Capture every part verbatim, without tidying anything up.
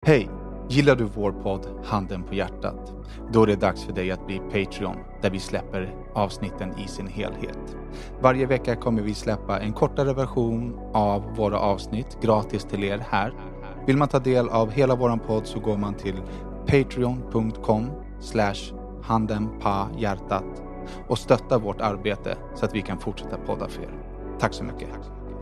Hej! Gillar du vår podd Handen på hjärtat? Då är det dags för dig att bli Patreon, där vi släpper avsnitten i sin helhet. Varje vecka kommer vi släppa en kortare version av våra avsnitt gratis till er här. Vill man ta del av hela våran podd så går man till patreon.com slash handenpahjärtat och stöttar vårt arbete så att vi kan fortsätta podda för er. Tack så mycket!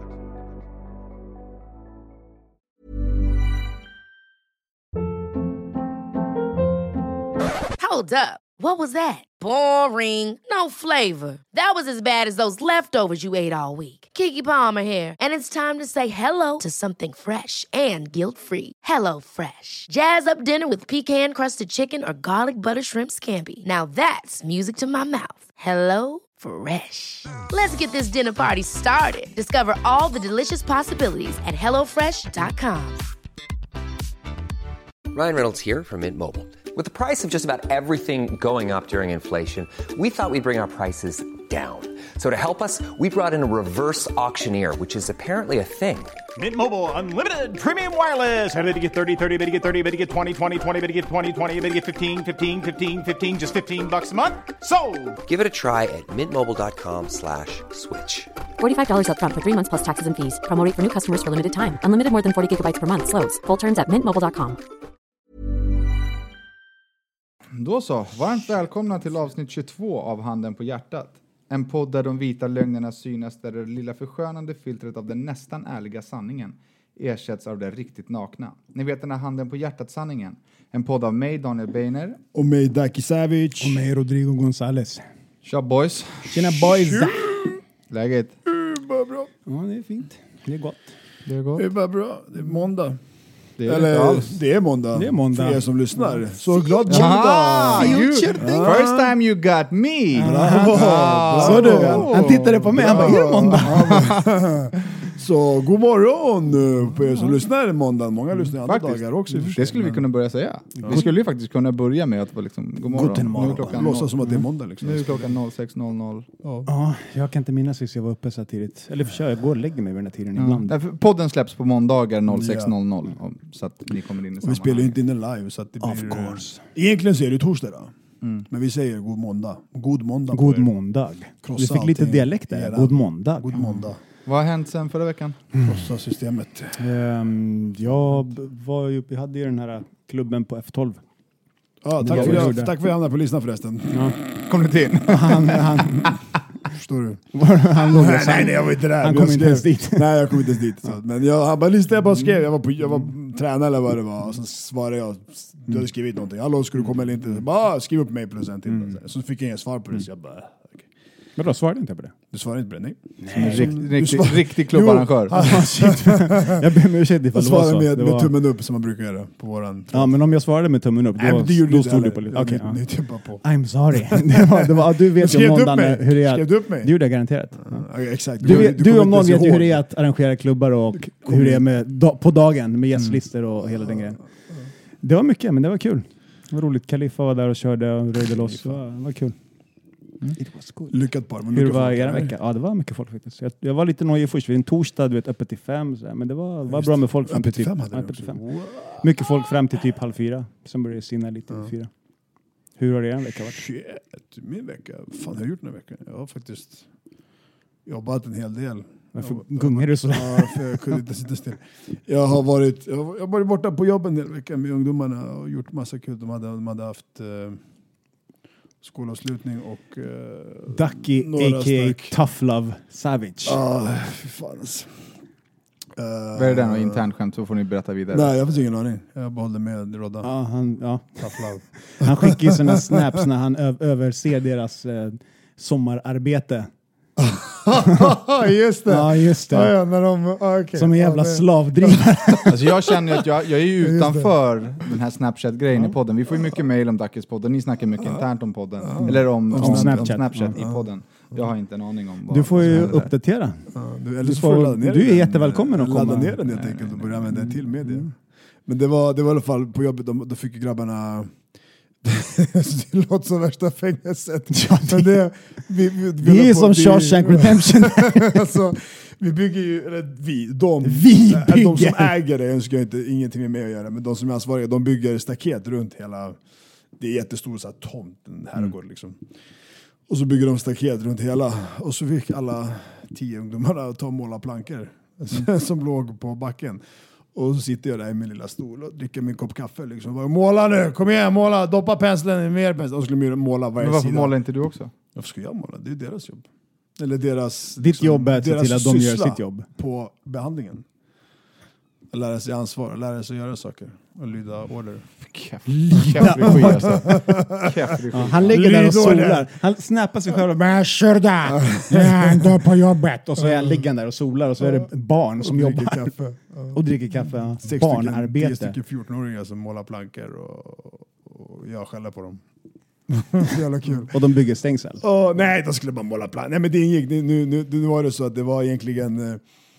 Hold up. What was that? Boring. No flavor. That was as bad as those leftovers you ate all week. Keke Palmer here, and it's time to say hello to something fresh and guilt-free. Hello Fresh. Jazz up dinner with pecan-crusted chicken or garlic butter shrimp scampi. Now that's music to my mouth. Hello Fresh. Let's get this dinner party started. Discover all the delicious possibilities at hello fresh dot com. Ryan Reynolds here from Mint Mobile. With the price of just about everything going up during inflation, we thought we'd bring our prices down. So to help us, we brought in a reverse auctioneer, which is apparently a thing. Mint Mobile Unlimited Premium Wireless. How to get thirty, thirty, how to get thirty, how to get twenty, twenty, twenty, how to get twenty, twenty, how to get fifteen, fifteen, fifteen, fifteen, just fifteen bucks a month? Sold! Give it a try at mintmobile.com slash switch. forty-five dollars up front for three months plus taxes and fees. Promo rate for new customers for limited time. Unlimited more than forty gigabytes per month. Slows full terms at mint mobile dot com. Då så, varmt välkomna till avsnitt tjugotvå av Handen på hjärtat. En podd där de vita lögnerna synas, där det lilla förskönande filtret av den nästan ärliga sanningen ersätts av det riktigt nakna. Ni vet den här Handen på hjärtat-sanningen. En podd av mig, Daniel Beiner. Och mig, Daki Savic. Och mig, Rodrigo González. Tja boys. Tjena boys. Läget? Det är bara bra. Ja, det är fint. Det är gott. Det är gott. Det är bara bra. Det är måndag. Det är Eller, inte alls. det är måndag. Det är måndag. För er som lyssnar. Så glad måndag. Ah, you, first time you got me. Bravo. Ah, Så du, han, han tittade på mig. Han bara, är det måndag? Så god morgon på er som lyssnar måndag. Många lyssnar andra Faktiskt. dagar också. Det skulle vi kunna börja säga. Vi skulle ju faktiskt kunna börja med att vara liksom, god morgon. Guten morgon. Nu är klockan Låtsas som att det är måndag liksom. Nu är klockan sex noll noll. Ja. Ja, jag kan inte minnas sist jag var uppe så tidigt. Eller försöker, jag går och lägger mig vid den här tiden Ja. ibland. Därför, podden släpps på måndagar sex noll noll. Så att ni kommer in i Och vi spelar ju inte in den live så att det Of blir... course. Egentligen så är det torsdag då. Mm. Men vi säger god måndag. God måndag. på God er. måndag. Krossa Vi fick lite allting. dialekt där. Era. God måndag. God måndag. Vad har hänt sen förra veckan? Krossa systemet. Um, jag b- var ju, vi hade ju den här klubben på F tolv. Ja, Det tack var för, vi jag, gjorde. tack för att jag hamnade på listan förresten. Ja. Kom du till? Han, han, Förstår du? han låg Nej, nej, nej, jag var inte där. Han Jag kom inte ens skrev- dit. Nej, jag kom inte ens dit. Så. Men jag, han bara listade, jag bara skrev. Jag var, på, jag var tränare eller vad det var. Och så svarade jag. Du hade skrivit någonting. Hallå, ska du komma eller inte? Så bara, skriv upp mig plus en till. Mm. Så fick jag inget svar på det. Så jag bara, okej. Men då svarade inte på det. Du svarade inte på det? Nej. En rikt, Du riktig, svar- riktig klubbarrangör. Jo, han- Jag ber om ursäkt ifall Jag det var svarade så. med, Det med var... tummen upp som man brukar göra på våran... Ja, men om jag svarade med tummen upp, då, Nej, men det gjorde då inte stod det heller. på lite. Ja, Okej, ni- ja. ni tippar på. I'm sorry. Det var, det var, ja, du vet ju Skrev om du upp måndagen mig? hur det är. Skrev du upp mig? Det gjorde jag garanterat. Ja. Ja, exakt. Du, vet, du, kommer om inte någon ens vet ju hur ihåg. det är att arrangera klubbar och hur det är med, da, på dagen med gästlistor och hela den grejen. Det var mycket, men det var kul. Det var roligt. Khalifa var där och körde och röjde loss. Det var, det var kul. Mm. It was good. Lyckat par. Men Hur mycket var folk. er vecka? Ja, det var mycket folk faktiskt. Jag, jag var lite nojig först. Vi en torsdag, du vet, öppet till fem. Så, men det var, var bra med folk fram till Öppet till typ... fem hade ja, vi öppet till också. fem. Wow. Mycket folk fram till typ halv fyra. Sen började det sinna lite vid fyra. Hur har er vecka varit? Shit, min vecka. Fan, vad har jag gjort den här veckan? Jag har faktiskt jobbat en hel del. Varför Jag- gungar du så? Ja, för jag kunde inte sitta still. Jag har varit, jag har jag har varit borta på jobb en hel vecka med ungdomarna och gjort massa kul. De hade, de hade haft eh, skolavslutning och... Eh, Ducky, några a k a. snack. Tough Love Savage. Ah, fy fan alltså. Uh, Vad är det där något internt skämt så får ni berätta vidare. Nej, jag har faktiskt ingen aning. Jag behållde med Rodda. Ja, han, ja. Tough love. Han skickar ju sina snaps när han ö- överser deras eh, sommararbete. Just det. Ja, just det. Ja, ja, när de, ah, okay. Som en jävla ja, men- slavdrivare. Alltså jag känner att jag, jag är ju Just det. utanför den här Snapchat-grejen i podden. Vi får ju mycket mail om Dackes podden. Ni snackar mycket internt om podden. Eller om, om, om Snapchat. Snapchat, Ja. i podden. Jag har inte en aning om vad Du får vad som ju händer där. uppdatera. Ja, du, eller Du så får- får ladda ner du är den. jättevälkommen att Ladda komma. ner den helt enkelt och börja använda den till media. Men det var, det var i alla fall på jobbet, de, då fick ju grabbarna det låter som värsta fängelset. Ja, Men det, vi, vi, vi Det är håller som det- Shawshank Redemption. alltså, Vi bygger ju, eller vi, de, Vi äh, de som bygger. äger det önskar jag inte ingenting med att göra, men de som är ansvariga, de bygger staket runt hela, det är jättestor så här tomt, en herrgård liksom. Och så bygger de staket runt hela, och så fick alla tio ungdomarna ta och måla plankor mm. som låg på backen. Och så sitter jag där i min lilla stol och dricker min kopp kaffe liksom. Måla nu, kom igen, måla, doppa penseln i mer pensel. Och skulle måla varje Men varför sida. målar inte du också? Varför ska jag måla? Det är deras jobb. Eller deras... Ditt liksom, jobb är att se deras till att de gör syssla sitt jobb. på behandlingen. Att lära sig ansvar, lära sig göra saker. Och lyda order. Keff regi alltså. Keff regi. Ja, han ligger där och solar. Han snappar sig själv och bara kör där. Jag är ändå på jobbet. Och så är han liggande där och solar och så är det barn som och dricker jobbar. Kaffe. Och dricker kaffe. Ja. Sex Barnarbete. Tio stycken fjorton-åringar som målar plankor och, och jag skäller på dem. Jävla kul. Och de bygger stängsel. Oh, nej, de skulle bara måla plankor. Nej, men det ingick. Nu, nu, nu, nu var det så att det var egentligen... Eh,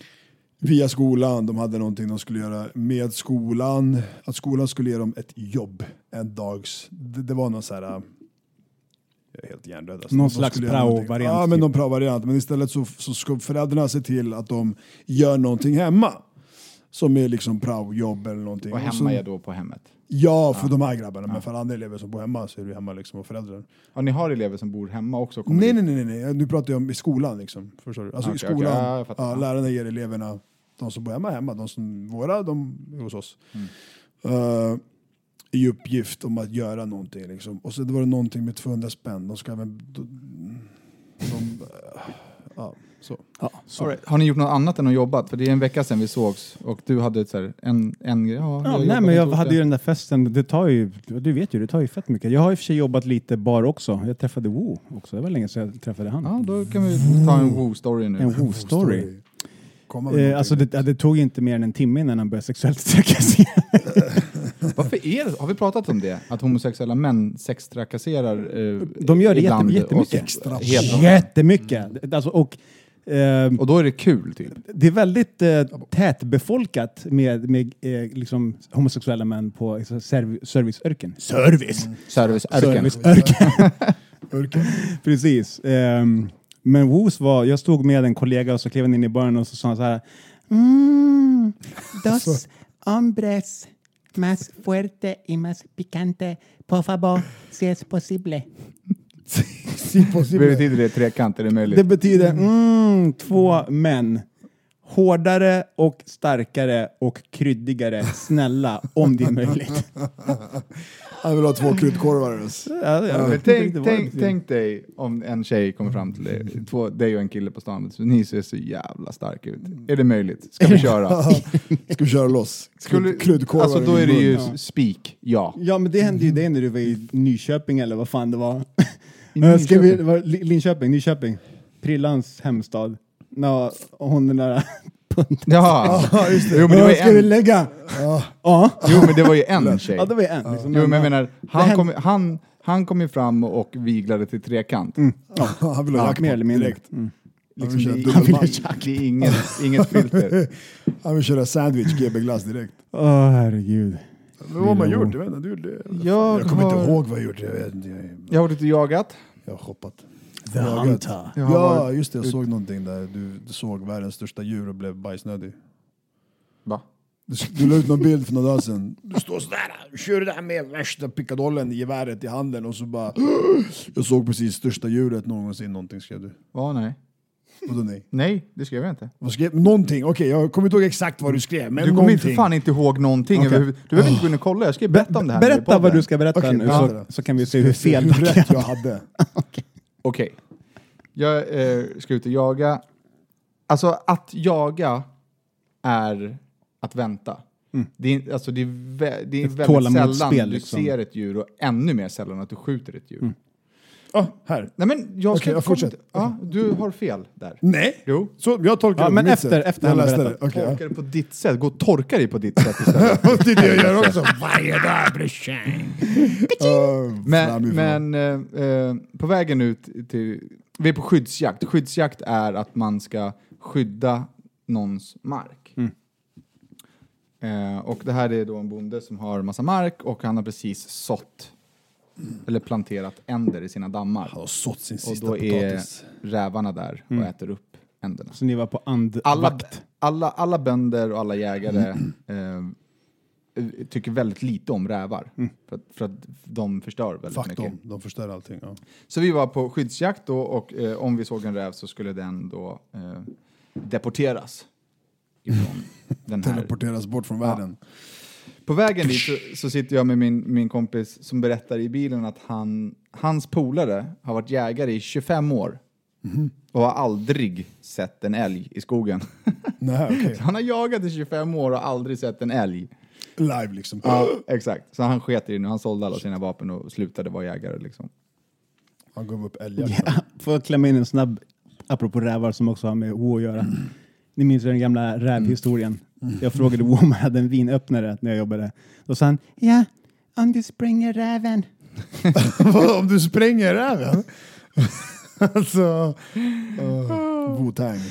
via skolan, de hade någonting de skulle göra med skolan. Att skolan skulle ge dem ett jobb en dags. Det, det var någon så här... Jag är helt hjärndöd. Alltså. Någon De slags skulle göra någonting. prao-variant. Ja, men typ. någon prao-variant. Men istället så, så ska föräldrarna se till att de gör någonting hemma. Som är liksom prao-jobb eller någonting. Och hemma så, är då på hemmet? Ja, för ja. de här grabbarna. Ja. Men för andra elever som bor hemma så är det hemma liksom och föräldrar. Ja, ni har elever som bor hemma också? Nej, nej, nej, nej. Nu pratar jag om i skolan liksom. Förstår du? Alltså okay, i skolan. Okay. Ja, ja, lärarna ger eleverna. De som bor hemma hemma, de som våra, de är hos oss. Mm. Uh, I uppgift om att göra någonting liksom. Och så det var det någonting med tvåhundra spänn. De ska även... De, de, uh, ja, så. Ja, så. Right. Har ni gjort något annat än att jobbat? För det är en vecka sedan vi sågs och du hade så här, en, en grej. Ja, ja, nej, men jag hade ju den där festen. Det tar ju, du vet ju, det tar ju fett mycket. Jag har i och för sig jobbat lite bar också. Jag träffade Woo också. Det var länge sedan jag träffade han. Ja, då kan vi ta en Woo-story nu. En Woo-story. Eh, alltså det, det tog inte mer än en timme innan han började sexuellt trakassera. Varför är det? Har vi pratat om det? Att homosexuella män sextrakasserar eh, de gör det ibland jätte, jättemycket. Och helt jättemycket. Alltså, och, eh, och då är det kul typ. Det är väldigt eh, tätbefolkat med, med eh, liksom, homosexuella män på liksom, serv- serviceyrken. Service! Mm. Serviceyrken. Serviceyrken. Precis. Eh, Men Woos var, jag stod med en kollega och så klev han in i baren och så sa han så här: mm, dos hombres más fuerte y más picante, por favor, si es posible. si posible. Det betyder det trekant, är det möjligt? Det betyder mm, två män. Hårdare och starkare och kryddigare. Snälla, om det är möjligt. Han vill ha två kryddkorvar. Ja, ja, men tänk, tänk, tänk dig om en tjej kommer fram till dig, två, dig och en kille på stan. Så ni ser så jävla starka ut. Är det möjligt? Ska vi köra? Ska vi köra loss? Skulle, kryddkorvar. alltså då är det ju ja. Speak, ja. Ja, men det hände ju det när du var i Nyköping eller vad fan det var. Ska vi, det var Linköping, Nyköping. Prillans hemstad. Nå, hon den där... Ja, ja, just det. Jo, men det var ska en... vi lägga? Ja. ja. Jo, men det var ju en tjej. Ja, det var ju en. Liksom. Jo, men jag menar, han kom, han, han kom ju fram och viglade till trekant. Mm. Ja. Han ville ha ja, jack mer eller mindre. direkt. Mm. Liksom, det, är, han det är inget, inget filter. Han vill köra sandwich, G B-glass direkt. Åh, oh, herregud. Men vad har man gjort? Jag, vet inte, du, det, jag, jag kommer har... inte ihåg vad jag gjort. Jag, vet, jag, jag har varit jagat. Jag har hoppat. The Hunter. Ja, just det. Jag såg någonting där. Du, du såg världens största djur och blev bajsnödig. Va? Du, du la ut någon bild för några dagar sedan. Du står sådär, du kör där med värsta pickadollen i geväret i handen och så bara... Jag såg precis största djuret någonsin, någonting skrev du. Ja, nej. Vadå nej? Nej, det skrev jag inte. Vad skrev? Någonting, okej, okay, jag kommer inte ihåg exakt vad du skrev. Men du kommer inte för fan inte ihåg någonting. Okay. Du behöver inte gå in och kolla, jag ska berätta om det här. Berätta vad du ska berätta okay, nu, så, så kan vi se hur fel hur rätt jag hade. Okej. Okay. Jag eh, ska ut och jaga. Alltså att jaga är att vänta. Mm. Det är, alltså, det är, vä- det är ett väldigt sällan spel, du liksom. ser ett djur och ännu mer sällan att du skjuter ett djur. Mm. Oh, här. Nej, men jag ska okay, jag fortsätter. Ja, du har fel där. Nej. Jo. Så jag tolkar ja, det men på efter, mitt efter jag han läste det. Okay, tolkar ja. det på ditt sätt. Gå och torka dig på ditt sätt istället. Det är det jag gör också. Varje dag blir tjej. Men, men eh, på vägen ut till... Vi är på skyddsjakt. Skyddsjakt är att man ska skydda någons mark. Mm. Eh, och det här är då en bonde som har massa mark och han har precis sått mm. eller planterat änder i sina dammar. Han har sått sin och sista då potatis. är rävarna där och mm. äter upp änderna. Så ni var på andvakt? Alla, alla, alla bönder och alla jägare eh, tycker väldigt lite om rävar. Mm. För, att, för att de förstör väldigt Fuck mycket. Dem. De förstör allting. Ja. Så vi var på skyddsjakt då, och eh, om vi såg en räv så skulle den då eh, deporteras. Ifrån den här. Teleporteras bort från världen. Ja. På vägen dit så, så sitter jag med min, min kompis som berättar i bilen att han, hans polare har varit jägare i tjugofem år. Mm. Och har aldrig sett en älg i skogen. Nej, okay. Han har jagat i tjugofem år och aldrig sett en älg. Live liksom. Ja, exakt. Så han sket i det nu. Han sålde alla sina vapen och slutade vara jägare liksom. Han gav upp älgar. Ja, får jag klämma in en snabb, apropå rävar som också har med O att göra. Mm. Ni minns den gamla rävhistorien. Mm. Jag frågade O om han hade en vinöppnare när jag jobbade. Då sa han, ja, om du spränger räven. Om du spränger räven? Alltså, uh, Wu-Tang.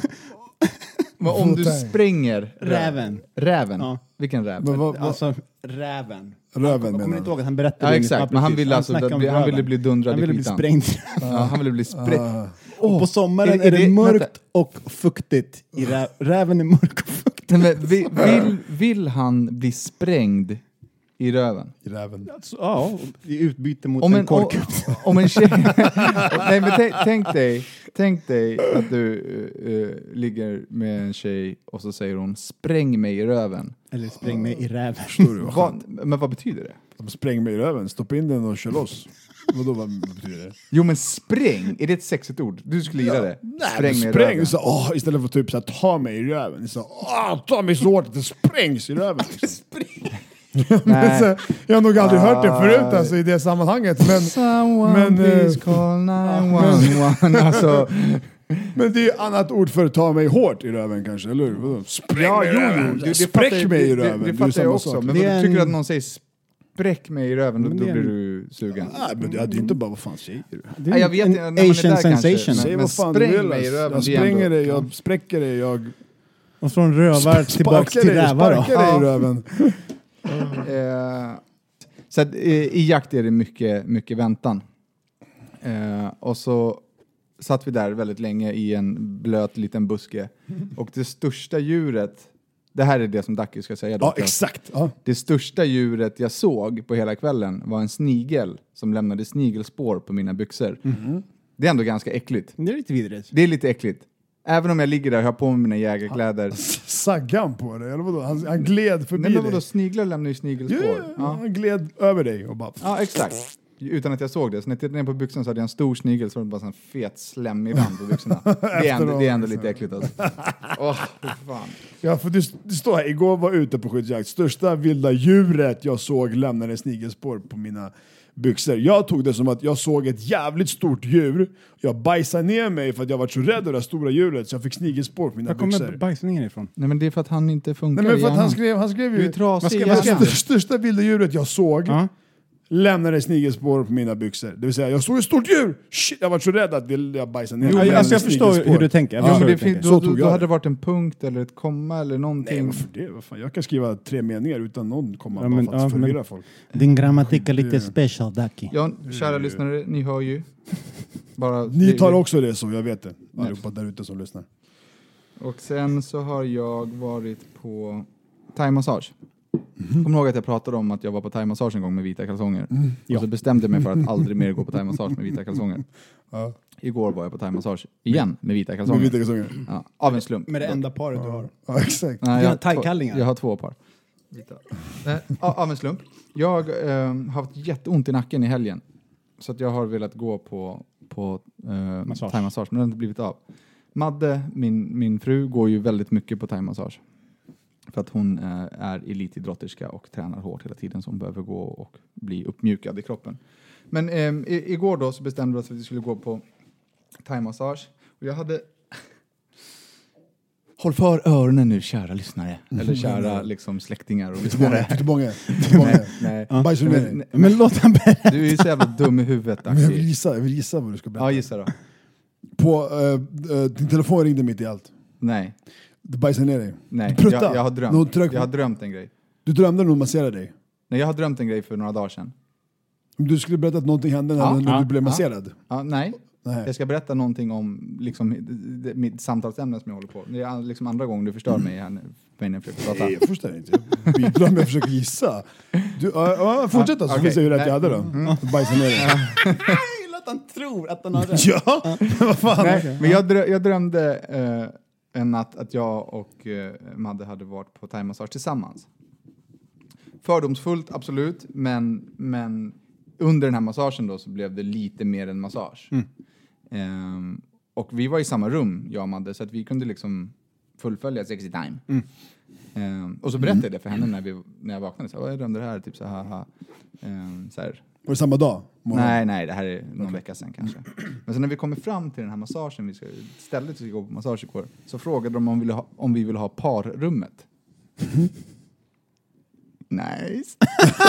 Men om du spränger räven. Räven? Ja. Vilken räv? Men vad, vad? Alltså, räven. Röven jag kommer inte ihåg att han berättade. Ja, exakt. Men han ville, alltså, han, han ville bli dundrad han ville i bli sprängd. Ja, han ville bli sprängd. Uh. Och på sommaren är, är det, det mörkt vänta. och fuktigt. I rä, räven är mörk och fuktig. Men vill, vill, vill han bli sprängd i röven? I räven. Alltså, ja, i utbyte mot om en, en kork. Om, om en tjej... Nej, men tänk, tänk, dig, tänk dig att du uh, ligger med en tjej och så säger hon, spräng mig i röven. Eller spräng mig i räven. vad, men vad betyder det? De spräng mig i röven, stoppa in den och kör loss. Vadå, vad betyder det? Jo, men spräng, är det ett sexigt ord? Du skulle gilla det. Nej, spräng mig spräng, i röven. så, åh, istället för typ så här, ta mig i röven. Så, åh, ta mig så hårt att det sprängs i röven. Liksom. Spräng. så, jag har nog aldrig uh, hört det förut alltså, i det sammanhanget. Men, Someone men, please call nine one one. Alltså... Men det är annat ord för att ta mig hårt i röven kanske, eller hur? Spräng ja, mig i röven. Jo, det, Spräck det, mig i det, röven. Det, det fattar jag också. Sak. Men det vad, en... tycker du att någon säger spräck mig i röven, då, då blir en... du sugen. Nej, men det är ju inte bara vad fan säger du? Det är Nej, jag vet inte. en Asian sensation. Säg vad fan du vill. Jag spränger dig, jag spräcker dig, jag... Och från rövar tillbaka till rävar då. Sparkar dig i röven. uh, så att, uh, i jakt är det mycket, mycket väntan. Uh, och så satt vi där väldigt länge i en blöt liten buske. Och det största djuret, det här är det som Dacke ska säga. Ja, exakt. Ja. Det största djuret jag såg på hela kvällen var en snigel som lämnade snigelspår på mina byxor. Mm. Det är ändå ganska äckligt. Det är lite vidrigt. Det är lite äckligt. Även om jag ligger där och har på mig mina jägarkläder. Saggan på det, eller vadå? Han, han gled förbi dig. Nej, men vadå? Sniglar lämnar ju snigelspår. Yeah, ja. Han gled över dig och bara... Ja, exakt. Utan att jag såg det. Så när jag tittade ner på byxorna så hade jag en stor snigel, så var det bara en fet slemmig rand på byxorna. Det är ändå, det är ändå lite äckligt alltså. Åh, oh, fan. Ja, för du, du står här, igår var ute på skyddsjakt. Största vilda djuret jag såg lämnade snigelspår på mina byxor. Jag tog det som att jag såg ett jävligt stort djur. Jag bajsade ner mig för att jag var så rädd av det stora djuret, så jag fick snigelspår på mina byxor. Var kommer bajsningen ifrån? Nej, men det är för att han inte funkar. Nej, men för att han skrev, han skrev ju... Du är trasig. Vad skrev, största vilda djuret jag såg... Uh-huh. lämnade snigelspår på mina byxor. Det vill säga, jag såg ett stort djur! Shit, jag var så rädd att jag bajsade ner. Jo, men alltså jag förstår hur du tänker. Ja, men det tänker. Då, då, då hade det varit en punkt eller ett komma eller någonting. Nej, varför det? Vad fan? Jag kan skriva tre meningar utan någon komma, ja, men, bara för att ja, förvirra men, folk. Din grammatik är lite special, Ducky. Ja, kära lyssnare, ni hör ju. Bara, ni tar också det så, jag vet det. Allihopa där ute som lyssnar. Och sen så har jag varit på thai-massage. Mm. Kommer ihåg att jag pratade om att jag var på thai-massage en gång med vita kalsonger. Mm. Ja. Och så bestämde jag mig för att aldrig mer gå på thai-massage med vita kalsonger. Ja. Igår var jag på thai-massage igen med vita kalsonger. Med vita kalsonger. Ja, av en slump. Med det enda paret du har. Ja, exakt. Nej, jag, thai-kallingar. jag har två par. Vita. Nej, av en slump. Jag eh, har haft jätteont i nacken i helgen. Så att jag har velat gå på, på eh, thai-massage, men det har inte blivit av. Madde, min, min fru, går ju väldigt mycket på thai-massage. För att hon eh, är elitidrotterska och tränar hårt hela tiden, så hon behöver gå och bli uppmjukad i kroppen. Men eh, i, igår då så bestämde vi oss för att vi skulle gå på thai-massage. Och jag hade... Håll för öronen nu, kära lyssnare. Mm. Eller kära liksom, släktingar och lyssnare. Fick du många? Nej, nej. Ja. Men, men, men låt han berätta. Du är ju så jävla dum i huvudet. Men jag vill gissa, jag vill gissa vad du ska berätta. Ja, gissa då. På, uh, uh, din telefon ringde mitt i allt. Nej. Du bajsade ner dig. Nej, du jag, jag har drömt. Jag har drömt en grej. Du drömde när hon masserade dig? Nej, jag har drömt en grej för några dagar sedan. Du skulle berätta att någonting hände när, ja, när ja, du blev masserad? Ja, ja nej. Nej. Jag ska berätta någonting om liksom, det, mitt samtalsämne som jag håller på. Det är liksom andra gången du förstör mig här nu. Men jag försöker prata. Nej, jag förstår inte. Jag bidrar med att försöka gissa. Du, uh, uh, fortsätt då, så okay. får vi se hur rätt Nej. jag hade då. Mm. Bajsa ner det. Låt han tror att han har rätt. Ja, vad fan. Nej, Okay. men jag, drö- jag drömde eh, en natt att jag och eh, Madde hade varit på thaimassage tillsammans. Fördomsfullt, absolut. Men, men under den här massagen då så blev det lite mer än massage. Mm. Um, och vi var i samma rum, jag och Madde, så att vi kunde liksom fullfölja sexy time. Mm. Um, och så berättade jag det för henne när, vi, när jag vaknade. Så, jag drömde det här, typ så här. Haha. Um, så här. Var det samma dag? Morgon? Nej, nej, det här är någon okay. vecka sedan kanske. Men sen när vi kommer fram till den här massagen, vi ska, stället vi ska gå på massage igår, så frågade de om vi ville ha, om vi ville ha parrummet. Nice.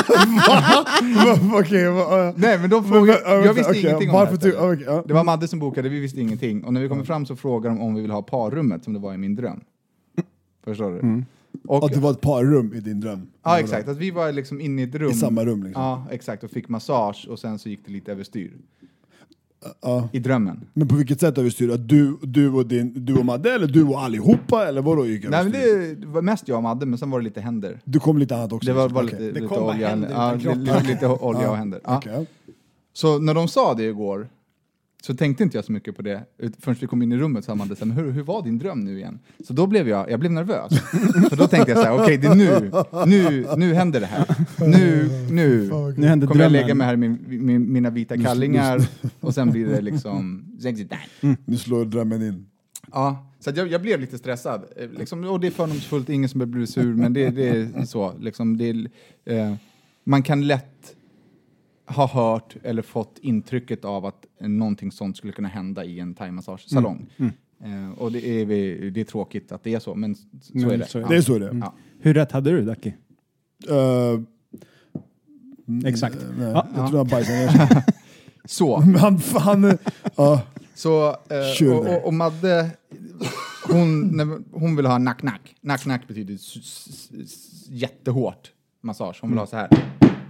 Okej, okay, nej, men de frågade, jag visste okay, ingenting om varför det här. Du, okay, det var Madde som bokade, vi visste ingenting. Och när vi kommer fram så frågade de om vi ville ha parrummet, som det var i min dröm. Förstår du? Mm. Och att det var ett parrum i din dröm. Ja, exakt. Att vi var liksom inne i ett rum. I samma rum liksom. Ja, exakt. Och fick massage och sen så gick det lite överstyr. Uh, I drömmen. Men på vilket sätt överstyr? Att du, du, och din, du och Madde eller du och allihopa? Eller vadå gick Nej, men det var mest jag och Madde, men sen var det lite händer. Du kom lite annat också? Det var bara okay. lite, det lite kom olja. händer Ja, utan lite, lite olja och händer. Ja. Okay. Så när de sa det igår så tänkte inte jag så mycket på det förrän vi kom in i rummet. Så Madde sa, men hur, hur var din dröm nu igen? Så då blev jag, jag blev nervös. För då tänkte jag så här, okej, okay, det är nu, nu, nu händer det här. Nu, nu, nu händer kommer jag lägga mig här i min, min, mina vita kallingar och sen blir det liksom mm. Nu slår drömmen in. Ja, så jag, jag blev lite stressad. Liksom, och det är fördomsfullt, ingen som blir sur, men det, det är så. Liksom, det är, eh, man kan lätt ha hört eller fått intrycket av att någonting sånt skulle kunna hända i en thaimassagesalong. Mm. Mm. Eh, och det är, det är tråkigt att det är så, men så men, är det. Så är ja. det. är så det. Mm. Ja. Hur rätt hade du, Daki? Uh, Exakt. Nej, ja. jag tror han bajsade ner. Så. Han fan... Uh. Så, eh, och, och, och Madde, hon, när, hon vill ha nack-nack. Nack-nack betyder s- s- s- jättehårt massage. Hon vill ha så här.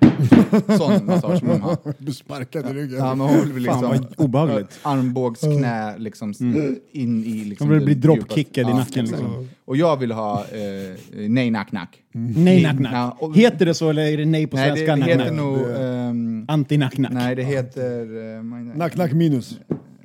Sån massage som hon har. Du sparkade i ryggen. Ja, men hon vill liksom... Fan, vad obehagligt. Armbågsknä liksom mm. in i... Liksom, hon vill bli droppkickad i nacken. Liksom. Liksom. Och jag vill ha eh, nej nack-nack. Mm. Nej nack-nack. Ja, och, heter det så eller är det nej på svenska? Nej, det, det nack-nack? heter nog... Um, Anti-nack-nack. Nej, det heter... Uh, nack-nack minus.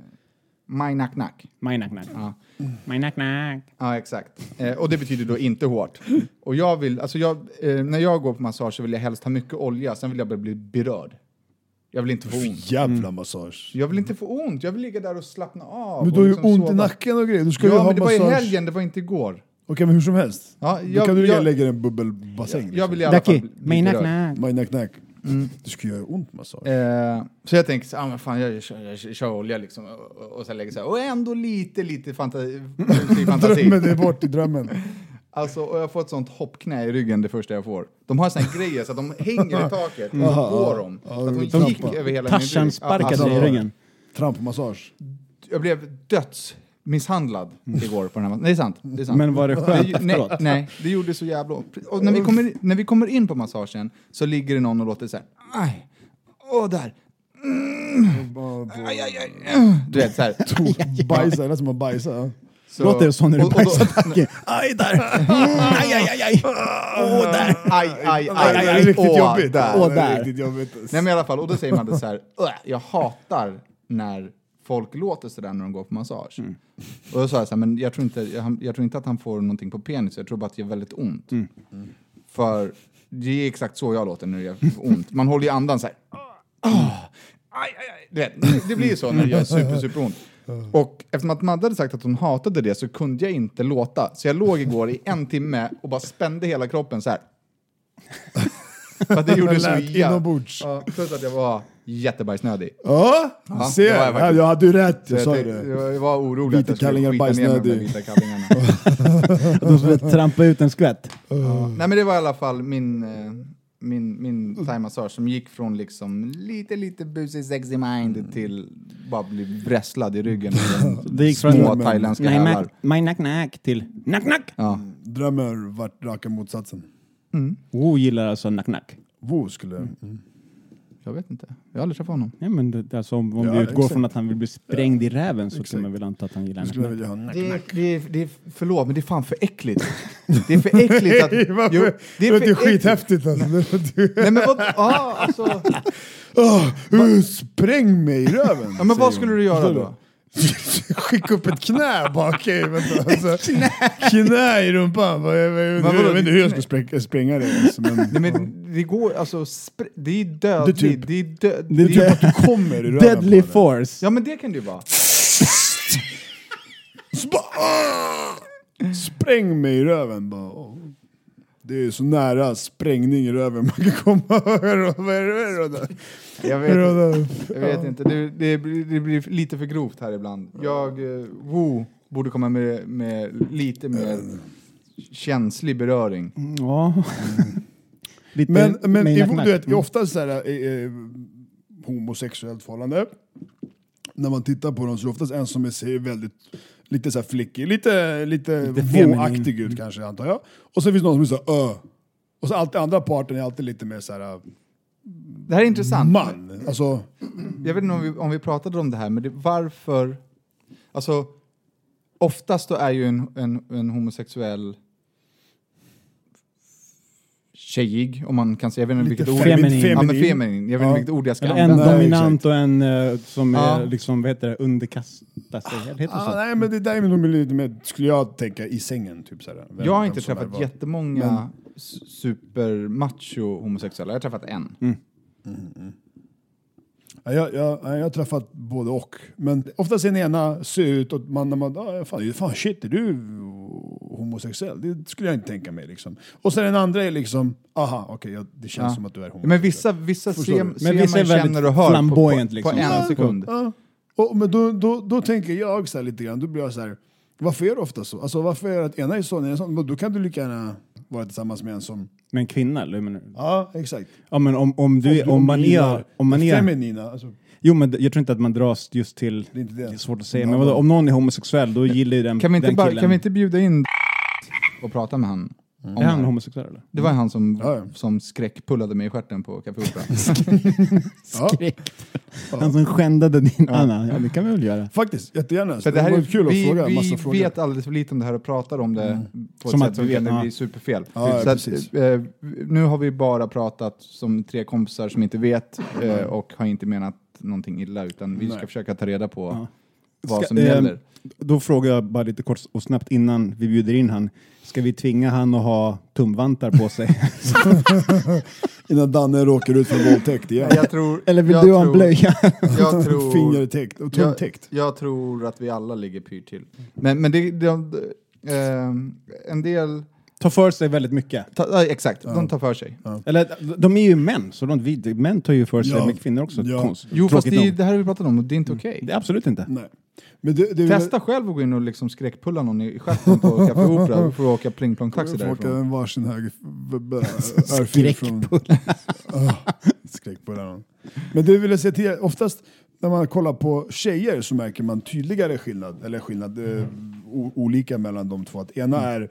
My nack-nack. My nack-nack. Ja. My nack-nack. Ja, exakt. Eh, och det betyder då inte hårt. Och jag vill, alltså jag, eh, när jag går på massage så vill jag helst ha mycket olja. Sen vill jag bara bli berörd. Jag vill inte få ont. Jävla mm. massage. Jag vill inte få ont. Jag vill ligga där och slappna av. Men du har ju liksom ont sova. i nacken och grejer. Du ska ja, ju ha men det massage. var i helgen, det var inte igår. Okej, okay, men hur som helst. Ja, jag, jag, då kan du jag, lägga en bubbelbassäng. Jag, jag vill i alla fall bli berörd. My nack-nack. Mm. Du ska göra ont massage. Eh, så jag tänker så ah, men fan, jag, jag, jag, jag kör olja liksom. Och, och, och sen lägger så här. Och ändå lite, lite fantasi. fantasi. Drömmen är bort i drömmen. Alltså, och jag får ett sånt hoppknä i ryggen det första jag får. De har såna här grejer så att de hänger i taket. Mm. Och så går de. Så att de gick över hela min rygg. Tarzan sparkade alltså, i ryggen. Trampmassage. Jag blev dödsmisshandlad mm. igår på den här. Det är sant. Det är sant. Men var det skönt det, nej, nej, det gjorde så jävla... Och när vi, kommer, när vi kommer in på massagen så ligger det någon och låter så här. Aj. Åh, där. Mm. Aj, aj, aj. Du vet, så här. Bajsa, det är som att bajsa. Så, låter det så när du bajsar, Daki? Aj, där! Aj, aj, aj, aj! Åh, där! Aj, aj, aj, aj, aj, aj. Riktigt jobbigt. Där. Åh, där. Riktigt jobbigt. Nej, men i alla fall, och då säger man det så här, jag hatar när folk låter så där när de går på massage. Mm. Och då sa jag så här, men jag tror, inte, jag, jag tror inte att han får någonting på penis, jag tror bara att det gör väldigt ont. Mm. Mm. För det är exakt så jag låter när det gör ont. Man håller i andan så här, oh, aj, aj, aj. Du vet, det blir ju så när det gör super, super ont. Och eftersom att Madde hade sagt att hon hatade det så kunde jag inte låta. Så jag låg igår i en timme och bara spände hela kroppen så här. För att det gjorde så inombords. Ja, plus att jag var jättebajsnödig. Ja, ja ser. Jag, jag, jag hade ju rätt, jag, jag sa det. Jag var orolig vita att jag skulle skita ner med de vita kallingarna. De skulle trampa ut en skvätt. Ja. Nej, men det var i alla fall min... Min, min thaimassage som gick från liksom lite, lite busy sexy mind till bara bli brässlad i ryggen med det gick små från thailändska hälar. My nack-nack till nack-nack. Ja. Drömmer vart raka motsatsen. Mm. Wo gillar alltså nack-nack. Wo skulle... Mm. Jag vet inte. Jag har aldrig träffat honom. Ja, men det, alltså, om om Ja, vi utgår exakt. från att han vill bli sprängd i räven så Exakt. kan man väl anta att han gillar Jag skulle en vilja ha nack, Det, nack. det, det är, förlåt, men det är fan för äckligt. Det är för äckligt att... Varför? Jo, det är, för det är äckligt. skithäftigt alltså. Det- Nej, men vad... Ah, alltså, Åh, uh, spräng mig i röven. ja, men vad säger skulle hon. du göra då? Skicka upp ett knä bak. Okay, vänta, alltså. knä i rumpan. Jag, jag, jag, jag, jag vet inte hur jag ska spränga, spränga det. Alltså, men, Nej, men det går... Alltså, spr- det är dödligt. Det är typ- det är död, det är det är typ att du kommer i röven. Deadly på det. force. Ja, men det kan det ju vara. Så bara, ah! Spräng mig i röven. Bara, åh. Det är så nära sprängning i röven man kan komma. Vad är det? Vad är det? Jag vet, jag vet inte. Det, det, blir, det blir lite för grovt här ibland. Jag... eh, Woo borde komma med, med lite mer känslig beröring. Ja. Lite Men, men mig i, nack, nack. du vet, Mm. ofta så här, eh, eh, homosexuellt förhållande, när man tittar på dem så är det oftast en som är ser väldigt lite så här flickig, lite, lite, Lite feminin. våaktig ut kanske, antar jag. Och så finns det någon som är så här, öh. Och så alltid andra parten är alltid lite mer så här Det här är intressant. man. Alltså, Jag vet inte om vi, om vi pratade om det här, men det, varför... Alltså, oftast då är ju en, en, en homosexuell tjejig, om man kan säga. Jag vet inte lite vilket ord. feminin. Ja, men feminin. Jag vet inte Ja. vilket ord jag ska Eller en använda. Nej, dominant exakt. och en uh, som Ja. är liksom, vad heter det, underkastar sig. Heter det ah, så? nej men det där är nog lite mer, skulle jag tänka, i sängen typ så här. Vem- Jag har vem inte som är träffat vad. jättemånga s- supermacho homosexuella. Jag har träffat en. Ja, jag, jag, jag har träffat både och. Men oftast är den ena ser ut och man, när man ah, fan, fan shit, är du homosexuell? Det skulle jag inte tänka mig liksom. Och sen den andra är liksom, aha, okej, okay, det känns Ja. som att du är Ja, homosexuell. men vissa, vissa Förstår ser, du? ser Men vissa man, är väldigt känner och hör på, på, flamboyant, på liksom. en Ja. sekund. Ja. Och, men då, då, då tänker jag så här lite grann, då blir jag så här, varför är det ofta så? Alltså varför är det att ena är så, ena är så? Då kan du lika gärna vara tillsammans med en som... Med en kvinna, eller hur menar du? Ja, exakt. Ja, men om, om, du, du- om man du är... gillar Om man är feminina, alltså, jo, men jag tror inte att man dras just till... det är inte det. Det är svårt att säga. Ja, Men vadå, om någon är homosexuell, då gillar ju den, Kan vi, inte den bara, killen. kan vi inte bjuda in och prata med han? om Är det han här? homosexuell eller? Det var han som, Ja, ja. som skräckpullade mig i stjärten på Café Opera. Ja, Han som skändade din Anna. Ja, det kan vi väl göra. faktiskt, jättegärna. För det här var är, kul att vi fråga, vi massa frågor. vet alldeles för lite om det här och pratar om det på ett Som sätt att som vi kan vet, det ja. blir superfel. Ja, ja, så precis. att, eh, nu har vi bara pratat som tre kompisar som inte vet eh, och har inte menat någonting illa, utan vi ska Nej. försöka ta reda på Ja. vad Ska- som eh, gäller. Då frågar jag bara lite kort och snabbt innan vi bjuder in han. Ska vi tvinga han att ha tumvantar på sig? Innan Danne råkar ut för våldtäkt igen. Jag tror, Eller vill jag du ha en tror- blöja? Jag tror, Fingertäckt och jag, tumtäckt. jag tror att vi alla ligger pyrt till. Men, men det, det, eh, en del... Ta för sig väldigt mycket. Ta, ja, exakt, de tar för sig. Eller de är ju män, så de, vi, män tar ju för sig Ja. med kvinnor också. Ja. Konst, Jo, fast tråkigt det, nog. det här har vi pratat om och det är inte okej. Det är absolut inte. Nej. Men det, det är Testa själv att gå in och liksom skräckpulla någon i stjärten på Café Opera för att åka pling-plong-taxi Får åka därifrån. en varsin hög örfil från... Oh, skräckpulla någon. Men det vill jag säga till er, oftast när man kollar på tjejer så märker man tydligare skillnad, eller skillnad, eh, o- olika mellan de två. Att ena är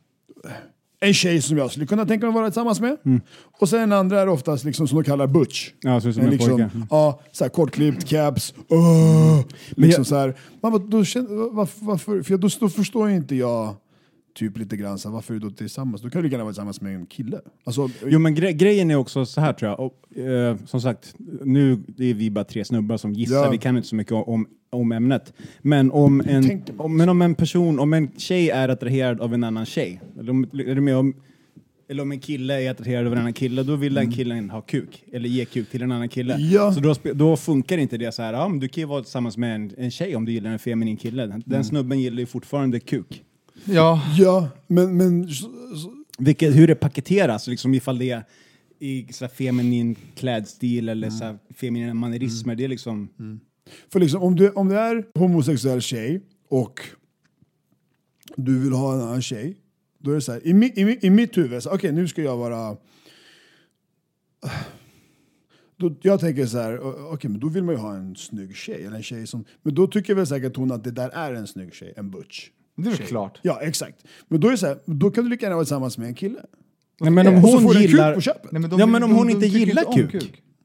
en tjej som jag skulle kunna tänka mig vara tillsammans med. Mm. Och sen den andra är oftast liksom som de kallar butch. Ja, så som En en liksom, pojke. Mm. ja, så här kortklippt, caps, oh, liksom jag- så här. Man bara, då känner, varför, varför, för då, då förstår ju inte jag typ lite grann så här, varför är du då tillsammans? Då kan du lika gärna vara tillsammans med en kille. Alltså, Jo, men gre- grejen är också så här, tror jag. Och, eh, som sagt, nu är vi bara tre snubbar som gissar. Ja. Vi kan inte så mycket om, om ämnet. Men om en, Tänker man om, men om en person, om en tjej är attraherad av en annan tjej, eller om, är du med om, eller om en kille är attraherad av en annan kille, då vill den killen ha kuk. Eller ge kuk till en annan kille. Ja. Så då, spe- då funkar inte det så här, ja, men du kan ju vara tillsammans med en, en tjej om du gillar en feminin kille. Den, den snubben gillar ju fortfarande kuk. Ja, ja, men, men så, så, Vilket, hur det paketeras, liksom ifall det är i så här feminin klädstil eller så här feminina mannerismer. Det är liksom... för liksom om du, om du är homosexuell tjej och du vill ha en annan tjej, då är det så här, i, mi, i, mi- i mitt huvud, så, okej nu ska jag vara... Då, jag tänker så här, okej okay, men då vill man ju ha en snygg tjej, eller en tjej som... Men då tycker väl säkert hon att det där är en snygg tjej, en butch. det är väl Tjej. klart. Ja, exakt. Men då är det så här, då kan du lika gärna vara tillsammans med en kille. Nej, men om Och så hon får du en kuk gillar... på köpet. Nej, men Ja, men om hon inte tycker gillar om kuk.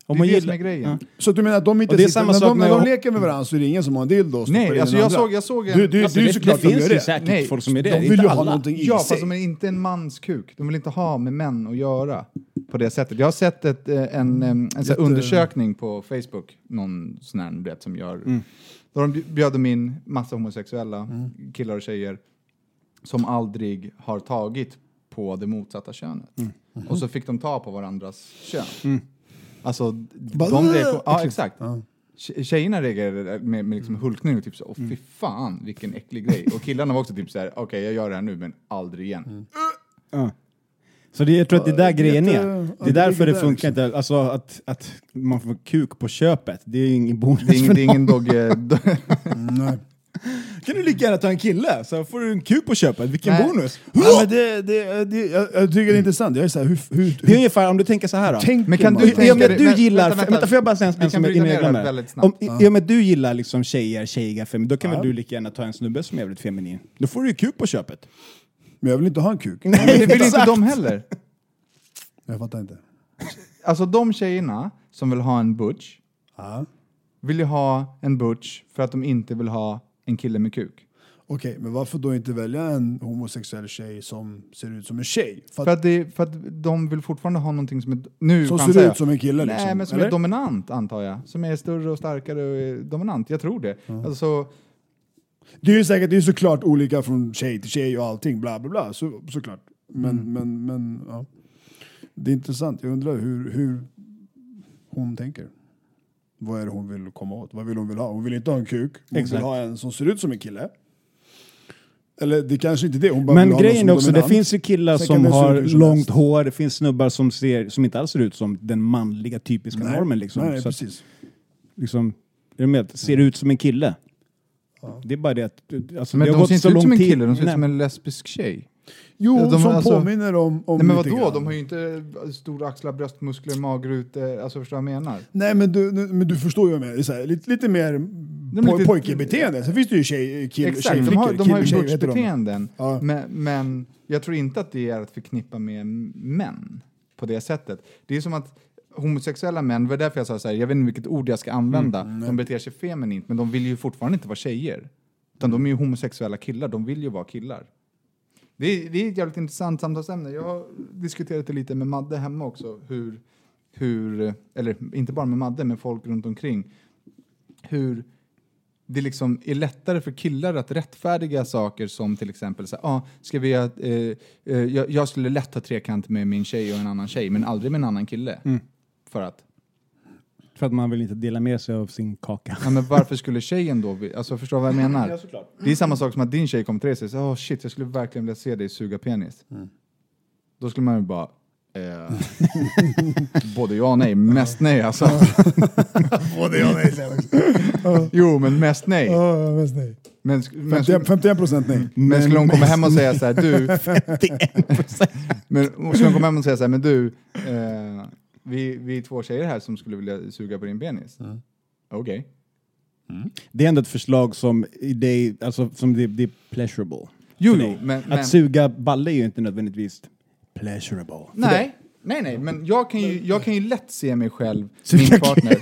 Om det man är det gillar, som är grejen. Ja. Så du menar att de inte Och det är sitter, samma när, sak de, när med de att- leker med varandra så är det ingen som har en dildo? Nej, alltså jag såg, jag såg en... Du, du, Alltså, du är det, såklart det de finns gör ju det. säkert Nej, folk som är det. de det är vill inte ju ha alla. någonting i Ja, sig. fast de är inte en manskuk. De vill inte ha med män att göra på det sättet. Jag har sett ett, eh, en, en, en sån här undersökning på Facebook, någon sån här vet, som gör... Mm. Då de bjöd de in massa homosexuella Mm. killar och tjejer som aldrig har tagit på det motsatta könet. Mm. Och så fick de ta på varandras kön. Mm. Alltså, Bara, de reagerar... Ja, liksom. exakt. Ja. Tje- Tjejerna reagerade med, med liksom hulkning och typ så, åh fy fan, vilken äcklig grej. Och killarna var också typ så här, okej jag gör det här nu men aldrig igen. Ja. Så det, jag tror att det är där grejen jätte- är. ja, Det det är därför ligger det där, funkar liksom. inte. Alltså att, att man får kuk på köpet. Det är ju ingen bonus Det är ingen, för det är ingen någon. dog... eh, do- Nej. Kan du lika gärna ta en kille så får du en kuk på köpet. Vilken Nej. bonus! Ja, men det, det, det, jag, jag tycker det är intressant. Jag är så här, hur, hur, Det är hur ungefär om du tänker så här då. tänker Men kan man? du I tänka och med att dig- du vä- gillar... vänta, Vänta, vänta. får jag bara säga en, Vi en som kan är bryta innan ner jag det här glömmer? väldigt snabbt. Om, i, I och med att du gillar liksom tjejer, tjejiga fem, då kan Ja. väl du lika gärna ta en snubbe som är jävligt feminin. Då får du ju kuk på köpet. Men jag vill inte ha en kuk. Men det vill inte exakt. de heller. Jag fattar inte. Alltså de tjejerna som vill ha en butch Ja. vill ju ha en butch för att de inte vill ha en kille med kuk. Okej, men varför då inte välja en homosexuell tjej som ser ut som en tjej? För För att, att, det, för att de vill fortfarande ha någonting som är... Nu som kan jag ser säga. ut som en kille liksom? Nej, men som eller? är dominant antar jag. Som är större och starkare och är dominant. Jag tror det. Alltså, Det är ju säkert, det är såklart olika från tjej till tjej och allting, bla bla bla, så, såklart. Men, Mm. men, men, ja. Det är intressant, jag undrar hur, hur hon tänker. Vad är det hon vill komma åt? Vad vill hon vill ha? Hon vill inte ha en kuk, hon Exakt. vill ha en som ser ut som en kille. Eller det kanske inte är det, hon bara Men vill ha grejen är någon också, som det dominant. finns ju killar Sen kan som det se har ut hur som långt helst. hår, det finns snubbar som, ser, som inte alls ser ut som den manliga typiska Nej, normen. Liksom. nej, Så att, precis. liksom, är du med? Ser ut som en kille. Det är bara det att... Alltså, men det har de gått ser inte så ut lång som en tid. kille, de ser ut Nej. som en lesbisk tjej. Jo, De- som alltså- påminner om, om Nej men lite vadå? grann. De har ju inte stora axlar, bröstmuskler, magrutor. Alltså förstår du vad jag menar? Nej men du, nu- men du förstår ju vad jag menar. Det är så här, lite, lite mer men poj, lite- pojkebeteende. Sen finns det ju tjej, kill, Exakt, de tjejflickor. har, de har ju kill- tjej, heter de. butchbeteenden. Ja. Men, men jag tror inte att det är att förknippa med män på det sättet. Det är som att homosexuella män, det var därför jag sa så här, jag vet inte vilket ord jag ska använda. Mm, de beter sig feminint, men de vill ju fortfarande inte vara tjejer. Utan de är ju homosexuella killar, de vill ju vara killar. Det är, det är ett jävligt intressant samtalsämne. Jag har diskuterat det lite med Madde hemma också. Hur, hur, eller inte bara med Madde, men folk runt omkring. Hur det liksom är lättare för killar att rättfärdiga saker som till exempel så här, ah, ska vi, eh, eh, jag, jag skulle lätt ha trekant med min tjej och en annan tjej, men aldrig med en annan kille. Mm. För att, För att man vill inte dela med sig av sin kaka. ja, men varför skulle tjejen då, vi- alltså förstår vad jag menar? Ja, såklart. Det är samma sak som att din tjej kommer till dig och säger, åh oh, shit, jag skulle verkligen vilja se dig suga penis. Då skulle man ju bara, eh, både ja och nej, mest nej alltså. Både jag och nej säger jag också. Jo, men mest nej. Ja, mest nej. Men, men, femtioen femtioen procent nej. men skulle hon komma hem och säga så här, du, men skulle hon komma hem och säga så här, men du, eh, vi, vi är två tjejer här som skulle vilja suga på din penis. Okej. Det är ändå ett förslag som, det är, alltså, som det, det är pleasurable. Jo, för jo, dig. men, Att men suga balle är ju inte nödvändigtvis pleasurable. för dig. nej, nej, nej, men jag kan ju, jag kan ju lätt se mig själv, min partner.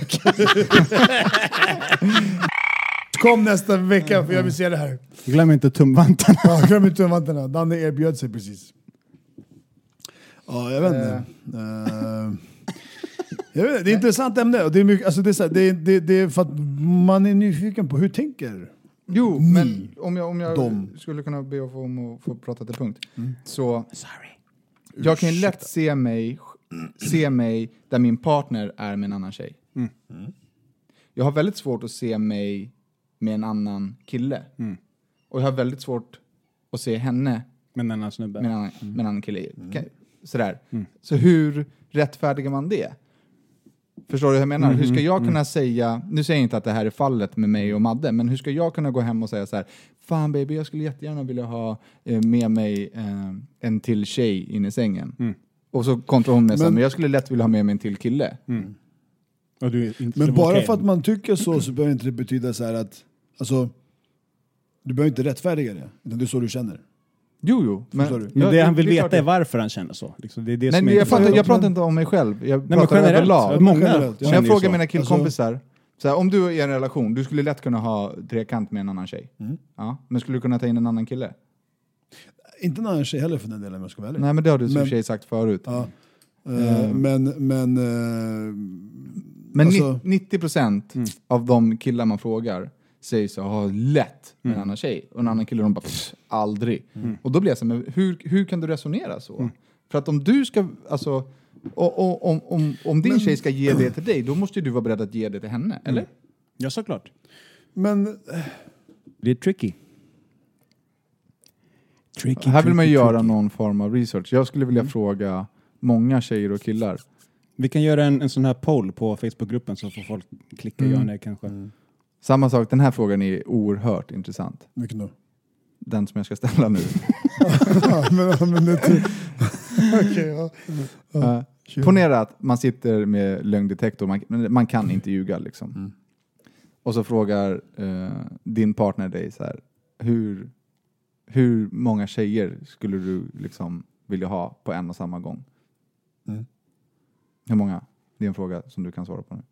Kom nästa vecka för jag vill se det här. Glöm inte tumvantarna. Ja, glöm inte vantarna. Danne erbjöd sig precis. Ja, jag vet inte. Eh, jag vet inte. Det är ett intressant ämne. Och det är mycket, alltså det är så här, det, är- det, det är för att man är nyfiken på hur tänker. Jo, Ni. men om jag, om jag Dom. skulle kunna be att få, om att få prata till punkt. Så, jag kan ju lätt se mig, se mig där min partner är med en annan tjej. Jag har väldigt svårt att se mig med en annan kille. Och jag har väldigt svårt att se henne Men en annan snubbe. med en annan, med en annan kille. Kan- Sådär. Så hur rättfärdigar man det? Förstår du hur jag menar? Hur ska jag kunna säga, nu säger jag inte att det här är fallet med mig och Madde, men hur ska jag kunna gå hem och säga så här, fan baby, jag skulle jättegärna vilja ha eh, med mig eh, en till tjej in i sängen. Och så kontrar hon med så här, Men- men jag skulle lätt vilja ha med mig en till kille. Och du är inte, det Men var bara okej. för att man tycker så så behöver inte det betyda så här att alltså, du behöver inte rättfärdiga det. Utan det är så du känner. Jo, jo. Men, men det jag, han vill det är veta klart- är varför han känner så. Liksom, det är det Nej, som men är jag, pratar, intressant. jag pratar inte om mig själv. Jag Nej, men pratar generellt. överlag. Många Generellt, ja. Men jag känner ju frågar så. mina killkompisar, så här, om du är i en relation, du skulle lätt kunna ha trekant med en annan tjej. Mm. Ja, men skulle du kunna ta in en annan kille? Inte en annan tjej heller för den delen, om jag ska vara ärlig. Nej, men det har du i och Men- för sig sagt förut. Ja. Eh, men, men... eh, Men alltså- nittio procent Mm. av de killar man frågar säger så ha lätt med Mm. en annan tjej. Och en annan kille, de bara, pff, aldrig. Och då blir jag så här, men hur, hur kan du resonera så? Mm. För att om du ska, alltså, och, och, om, om, om din tjej ska ge det till dig, då måste ju du vara beredd att ge det till henne, eller? Ja, såklart. men Det är tricky. Tricky, Här vill man ju tricky, göra tricky. någon form av research. Jag skulle vilja Mm. fråga många tjejer och killar. Vi kan göra en, en sån här poll på Facebookgruppen så får folk klicka Mm. ja nej kanske. Samma sak, den här frågan är oerhört intressant. vilken då? Den som jag ska ställa nu. Ja, men, men det är Okej, ja. Ja. Ponera att man sitter med lögndetektor, man, men man kan inte ljuga liksom. Mm. Och så frågar eh, din partner dig så här, hur, hur många tjejer skulle du liksom vilja ha på en och samma gång? Mm. Hur många? Det är en fråga som du kan svara på nu.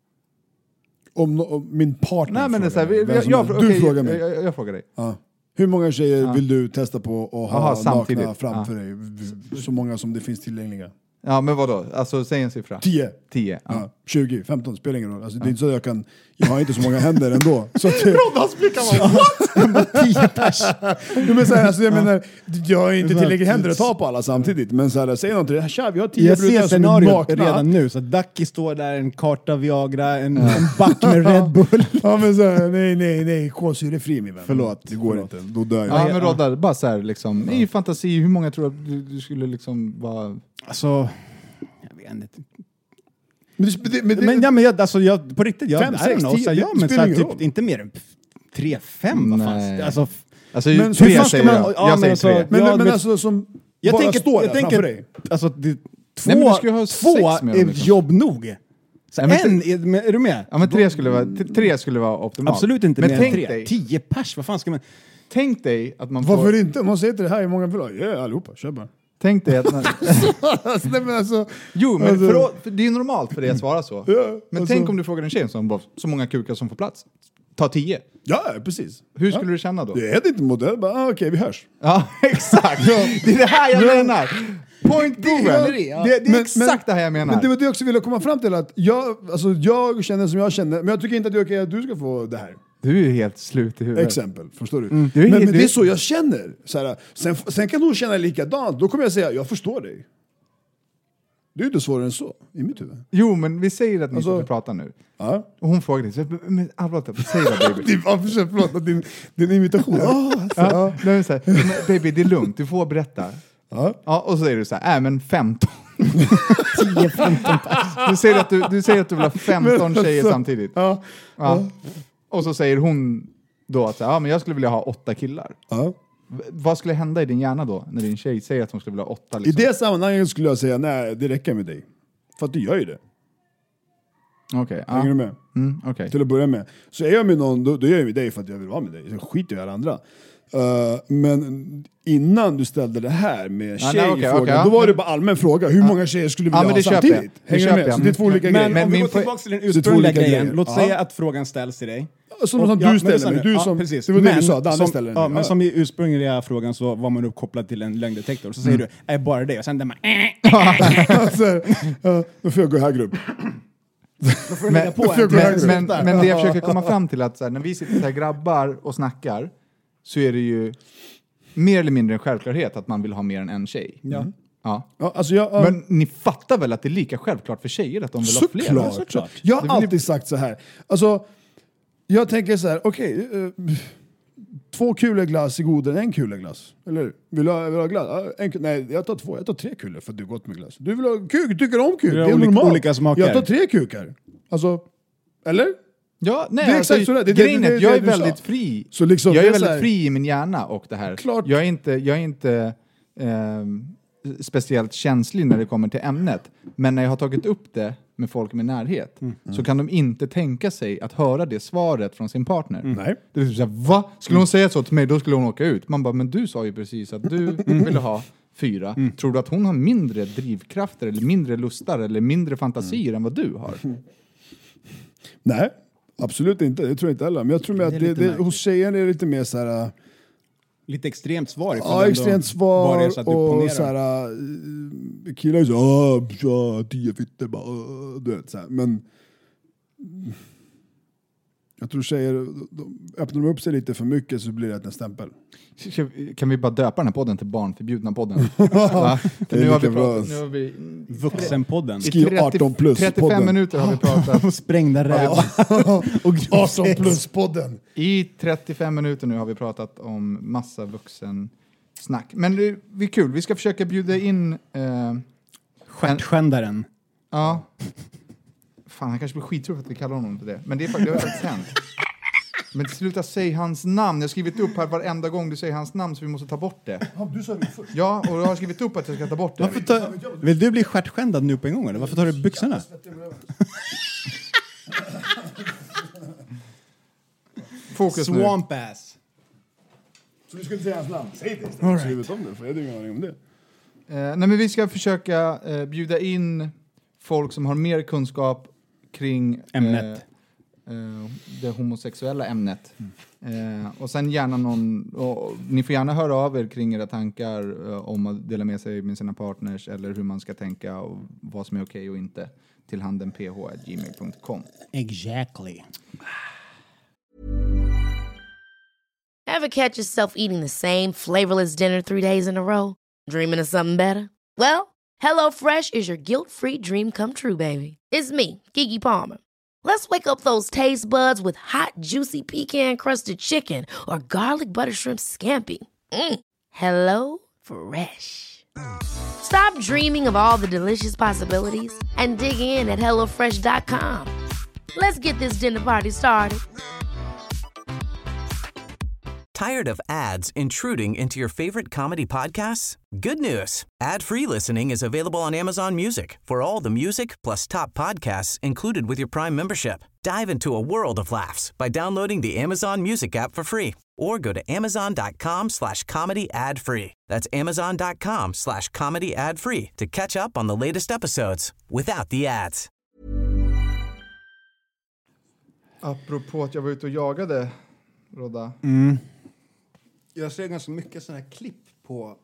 Om, no- om min partner Nej, men det är så här, frågar vi, mig. jag, Vem jag, som- okej, Du frågar mig. Jag, jag, jag frågar dig. Ja. Hur många tjejer Ja. vill du testa på att ha Aha, nakna samtidigt. framför dig? Så många som det finns tillgängliga. Ja, men vadå? Alltså, säg en siffra. tio. Tio. Ja. Ja. tjugo, femton, spelar ingen roll. Alltså, det är inte så att jag kan... Jag har inte så många händer ändå. Så att, Roddans blickar var what? tio pers. Jo, men så här, alltså, jag menar, jag har inte tillräckligt händer att ta på alla samtidigt. Men så här, säg någonting. Tja, vi har tio Jag ser brudar som är scenariot nakna. redan nu. Så Ducky står där, en karta Viagra, en, en back med Red Bull. Ja, men så här, nej, nej, nej. Kolsyrefri min vän. Förlåt. Det går inte. Då dör jag. Ja, men Rodda, bara så här liksom, i fantasi, hur många tror du att du, du skulle liksom vara... Alltså, jag vet inte. Men, det, det, men, det, Men, ja, men jag, alltså, jag, på riktigt, jag, Fem, I sex, don't know, tio, så, ja, det men så spelar här, ingen typ, roll. inte mer än tre, fem, vad fan. Nej. Alltså, Alltså, Men tre hur fan ska säger man- jag. ja, jag men säger alltså- tre. men, Ja, men men- alltså som jag bara tänker, står jag där framför tänker, dig. alltså, det, två, Nej, men du ska ju ha två sex med dem, är liksom. jobb nog. Så Ja, men en, är, men är du med? Ja, men tre skulle vara, t- tre skulle vara optimalt. Absolut inte men mer än tänk tre. dig, Tio pers, vad fan ska man... tänk dig att man Varför får... inte? Om man säger till det här, hur många vill ha? Ja, allihopa, kör bara. Tänk dig att man... Alltså, nej, men alltså, Jo, men Alltså- för, för det är ju normalt för dig att svara så. Ja, Men alltså- tänk om du frågar en tjej som bara, så många kukar som får plats. Ta tio. ja, precis. Hur skulle du känna då? Det är inte mot det. Bara, ah, okej, vi hörs. Ja, exakt. Det är det här jag menar. Point proven. är Det, det, ja. det är Men- exakt det här jag menar. Men det var det jag också ville komma fram till. Att jag, alltså, jag känner som jag känner, men jag tycker inte att det är okej att du ska få det här. Du är ju helt slut i huvudet. Exempel, förstår du? Du är men helt- men du det är- är så jag känner. Så här, sen, sen kan hon känna likadant. Då kommer jag säga, jag förstår dig. Det är inte svårare än så, i mitt huvud. Jo, men vi säger att ni Alltså- ska prata nu. Ja. Och hon frågar dig, så, men allvarligt, säg det baby. Det var för förlåt, din, din imitation. Ah, alltså, Ja, ja. det är så här, men baby, det är lugnt, du får berätta. Ja. Ja, och så säger du så här, äh, men femton. tio femton Du säger att du, du säger att du vill ha femton Men tjejer alltså- samtidigt. Ja. Ja. Och så säger hon då att så här, ja, men jag skulle vilja ha åtta killar. Ja. V- vad skulle hända i din hjärna då, när din tjej säger att hon skulle vilja ha åtta? I Liksom? det sammanhanget skulle jag säga, nej, det räcker med dig. För att du gör ju det. Okej, Hänger du ja. med? Mm, okej. Till att börja med. Så är jag med någon, då, då gör jag med dig för att jag vill vara med dig. Jag skiter i alla andra. Uh, men innan du ställde det här med Ja, tjej nej, okej, frågan, okej, ja. då var det Men- bara allmän fråga. Hur många tjejer skulle vi Ja, vilja men ha det köper jag. samtidigt? Det Hänger du köper med? jag. Så det är två olika Men, grejer. men Men om vi min går poäng- tillbaka till den Så det är två ursprungliga olika grejen. grejer. Låt Ja. säga att frågan ställs till dig. Som, Och- som ja, du men ställer lyssna mig. nu. Du Ja, som, precis. det var det Men du sa, Danne som, ställer ja, mig. men som i ursprungliga frågan så var man uppkopplad till en lögndetektor. Så säger Mm. du, är bara det? Och sen där man... alltså, ja, då får jag gå högre upp. Men, lägga på en men, till men, höger. men, men det jag försöker komma fram till är att så här, när vi sitter så här grabbar och snackar så är det ju mer eller mindre en självklarhet att man vill ha mer än en tjej. Ja. Ja. Ja, alltså jag, ja, Men ni fattar väl att det är lika självklart för tjejer att de vill ha fler? såklart. såklart. Jag Det har blir- alltid sagt så här. Alltså, jag tänker så här, okej, eh, två kulor glass är godare än en kula glass. Eller hur? Vill du ha, vill du ha glass? Ja, en, kul- nej, jag tar två. Jag tar tre kulor för att du är gott med glass. Du vill ha kuk, du tycker om kuk. Du Det har är olika- normalt. olika smaker. Jag tar tre kukar. Alltså, eller? Ja, nej, Det är alltså, exakt så det är. Det- det- grejen är det- att jag det är du väldigt sa. fri. Så liksom, jag det är är så väldigt här- fri i min hjärna och det här. Klart. Jag är inte, jag är inte, ehm, speciellt känslig när det kommer till ämnet. Men när jag har tagit upp det med folk med närhet mm. så kan de inte tänka sig att höra det svaret från sin partner. Mm. Nej. Det är typ så här, va? Skulle hon säga så till mig, då skulle hon åka ut. Man bara, men du sa ju precis att du ville ha fyra. Mm. Tror du att hon har mindre drivkrafter eller mindre lustar eller mindre fantasier mm. än vad du har? Nej, absolut inte. Det tror jag inte heller. Men jag tror med att det, det, hos tjejen är det lite mer så här... Lite extremt svar. Ja, extremt svar så och så här... Killar är så ah, ja, tio fitter bara, du vet så här. Men... Jag tror tjejer, öppnar de upp sig lite för mycket så blir det en stämpel. Kan vi bara döpa den här podden till barnförbjudna podden? Ja, nu, har vi pratat, nu har vi vuxenpodden. Skriv arton plus trettiofem podden. Minuter har vi pratat. Och sprängda rävar. Och arton plus podden. I trettiofem minuter nu har vi pratat om massa vuxen snack. Men det är kul. Vi ska försöka bjuda in eh, stjärtskändaren. Ja. Fan, han kanske blir skittråkig att vi kallar honom för det. Men det är faktiskt, det har faktiskt hänt. Men sluta säga hans namn. Jag har skrivit upp här varenda gång du säger hans namn så vi måste ta bort det. Ja, du sa det först. Ja, och jag har skrivit upp att jag ska ta bort det. Varför ta, vill du bli stjärtskändad nu på en gång eller? Varför tar du byxorna? Fokus nu. Swamp ass. Så du skulle säga hans namn? Säg det istället. Right. Så vet om det, för jag har ingen aning om det. Eh, nej, men vi ska försöka eh, bjuda in folk som har mer kunskap kring ämnet. Eh, eh, det homosexuella ämnet. Mm. Eh, och sen gärna någon... Och, ni får gärna höra av er kring era tankar eh, om att dela med sig med sina partners eller hur man ska tänka och vad som är okej och inte till handenph at gmail dot com. Exactly. Ever catch yourself eating the same flavorless dinner three days in a row? Dreaming of something better? Well, HelloFresh is your guilt-free dream come true, baby. It's me, Keke Palmer. Let's wake up those taste buds with hot, juicy pecan-crusted chicken or garlic butter shrimp scampi. Mm. Hello Fresh. Stop dreaming of all the delicious possibilities and dig in at hello fresh dot com. Let's get this dinner party started. Tired of ads intruding into your favorite comedy podcasts? Good news. Ad-free listening is available on Amazon Music for all the music plus top podcasts included with your Prime membership. Dive into a world of laughs by downloading the Amazon Music app for free or go to amazon.com slash comedy ad free. That's amazon.com slash comedy ad free to catch up on the latest episodes without the ads. Apropå att jag var ute och jagade, Rodda. Mm. Jag ser ganska mycket sådana här klipp på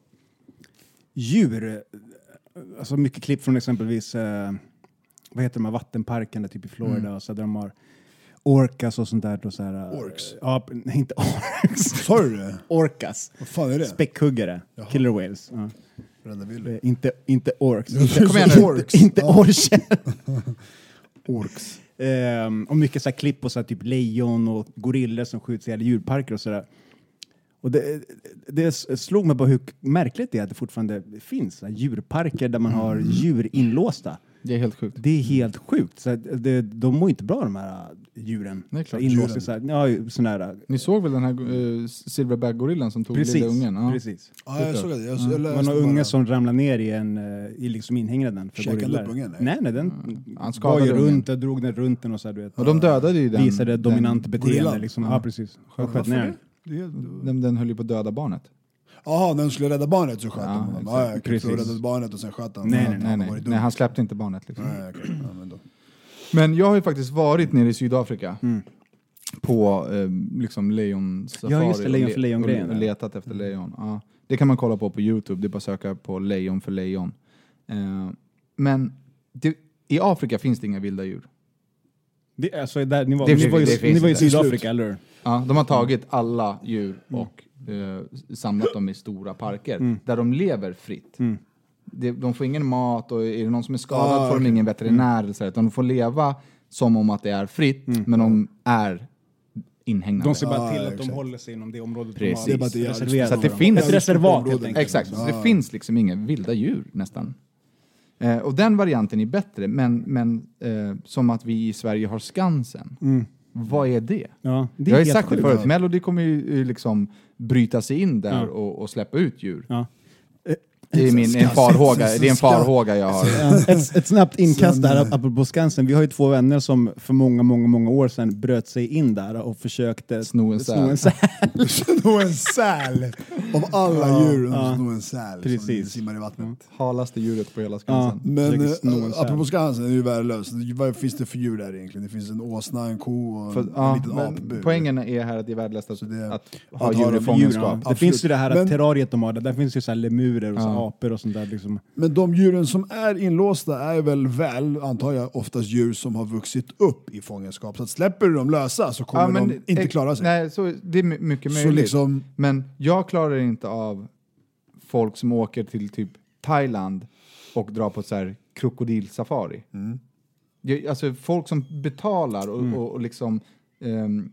djur. Alltså mycket klipp från exempelvis eh, vad heter de här vattenparkerna typ i Florida mm. och så där de har orcas och sånt där och så här. Orcs. Ja, nej, inte orcs. Sorry. Orcas. Vad fan är det? Späckhuggare. Jaha. Killer whales. Ja. Eh, inte inte orcs. Inte, kom igen, orcs. Inte ja. orcher. Orcs. Um, och mycket så här klipp på så här, typ lejon och gorillor som skjuts i alla djurparker och sådär. Och det, det slog mig bara hur märkligt det är att det fortfarande finns så här, djurparker där man har mm. djur inlåsta. Det är helt sjukt. Det är helt sjukt. Så det, de mår inte bra de här djuren. Det är klart. Inlåsta så här, ja, sån här. Ni såg väl den här uh, silverback-gorillan som tog precis, lilla ungen? Ja, precis. Ja, jag såg det. Jag, jag jag man har unga som ramlar ner i en i liksom inhägnaden för gorillor. Upp ungen, nej. nej, nej, den mm. Han var ju runt och drog den runt den och så här, du vet. Och de dödade ju den. Visade dominant den beteende liksom. Ja, ja precis. Sköt, sköt ner. Den, den höll ju på att döda barnet. Jaha, när de skulle rädda barnet så sköt ja, de. Ja, jag precis. Räddade barnet och sen sköt han. Nej, nej, nej, nej. nej han släppte inte barnet. Liksom. Nej, okay. Ja, men, då. men jag har ju faktiskt varit nere i Sydafrika mm. på eh, liksom lejonsafari. Ja, just det, lejon för lejon-grejen. Och, och letat efter mm. lejon. Ja. Det kan man kolla på på YouTube. Det är bara att söka på lejon för lejon. Eh, men det, i Afrika finns det inga vilda djur. Det, alltså, där, ni var, det, ni det, var, det, ni var i Sydafrika, eller? Ja, de har tagit alla djur och eh, samlat dem i stora parker mm. där de lever fritt. Mm. De, de får ingen mat och är det någon som är skadad ah, får okay. de ingen veterinär. Mm. Så att de får leva som om att det är fritt, mm. men de är inhägnade. De ser bara till ah, att exakt. de håller sig inom det området. Precis. De har det är reserverat. Så att det finns ett reservat helt enkelt. Exakt, så ah. det finns liksom inga vilda djur nästan. Eh, och den varianten är bättre, men, men eh, som att vi i Sverige har Skansen. Mm. Vad är det? Ja, det är jag har ju sagt sjukt. det förut, Melody kommer ju liksom bryta sig in där ja. och, och släppa ut djur. Ja. Det är min en farhåga, det är en farhåga jag har. ett, ett snabbt inkast där apropå Skansen. Vi har ju två vänner som för många, många, många år sedan bröt sig in där och försökte sno en säl. Sno en säl. Av alla Ja, djur ja. sno en säl. Precis. Som simmar i vattnet. Halaste djuret på hela Skansen. Ja, men Försöker sno en säl. apropå Skansen är det ju värdelöst. Vad finns det för djur där egentligen? Det finns en åsna, en ko och För, en ja, liten men apbur. poängen är här att det är värdelöst att, det- att ha att djur ha i dem- fångenskap. Ja. Det Absolut. finns ju det här Men- terrariet de har, där finns ju så här lemurer och så Ja. apor och sånt där liksom. Men de djuren som är inlåsta är väl väl, antar jag, oftast djur som har vuxit upp i fångenskap. Så att släpper du dem lösa så kommer Ja, men de inte ex- klara sig. Nej, så det är my- mycket Så möjligt. liksom- Men jag klarar inte av folk som åker till typ Thailand och drar på så här krokodilsafari. Mm. Jag, alltså folk som betalar och, och, och liksom ehm,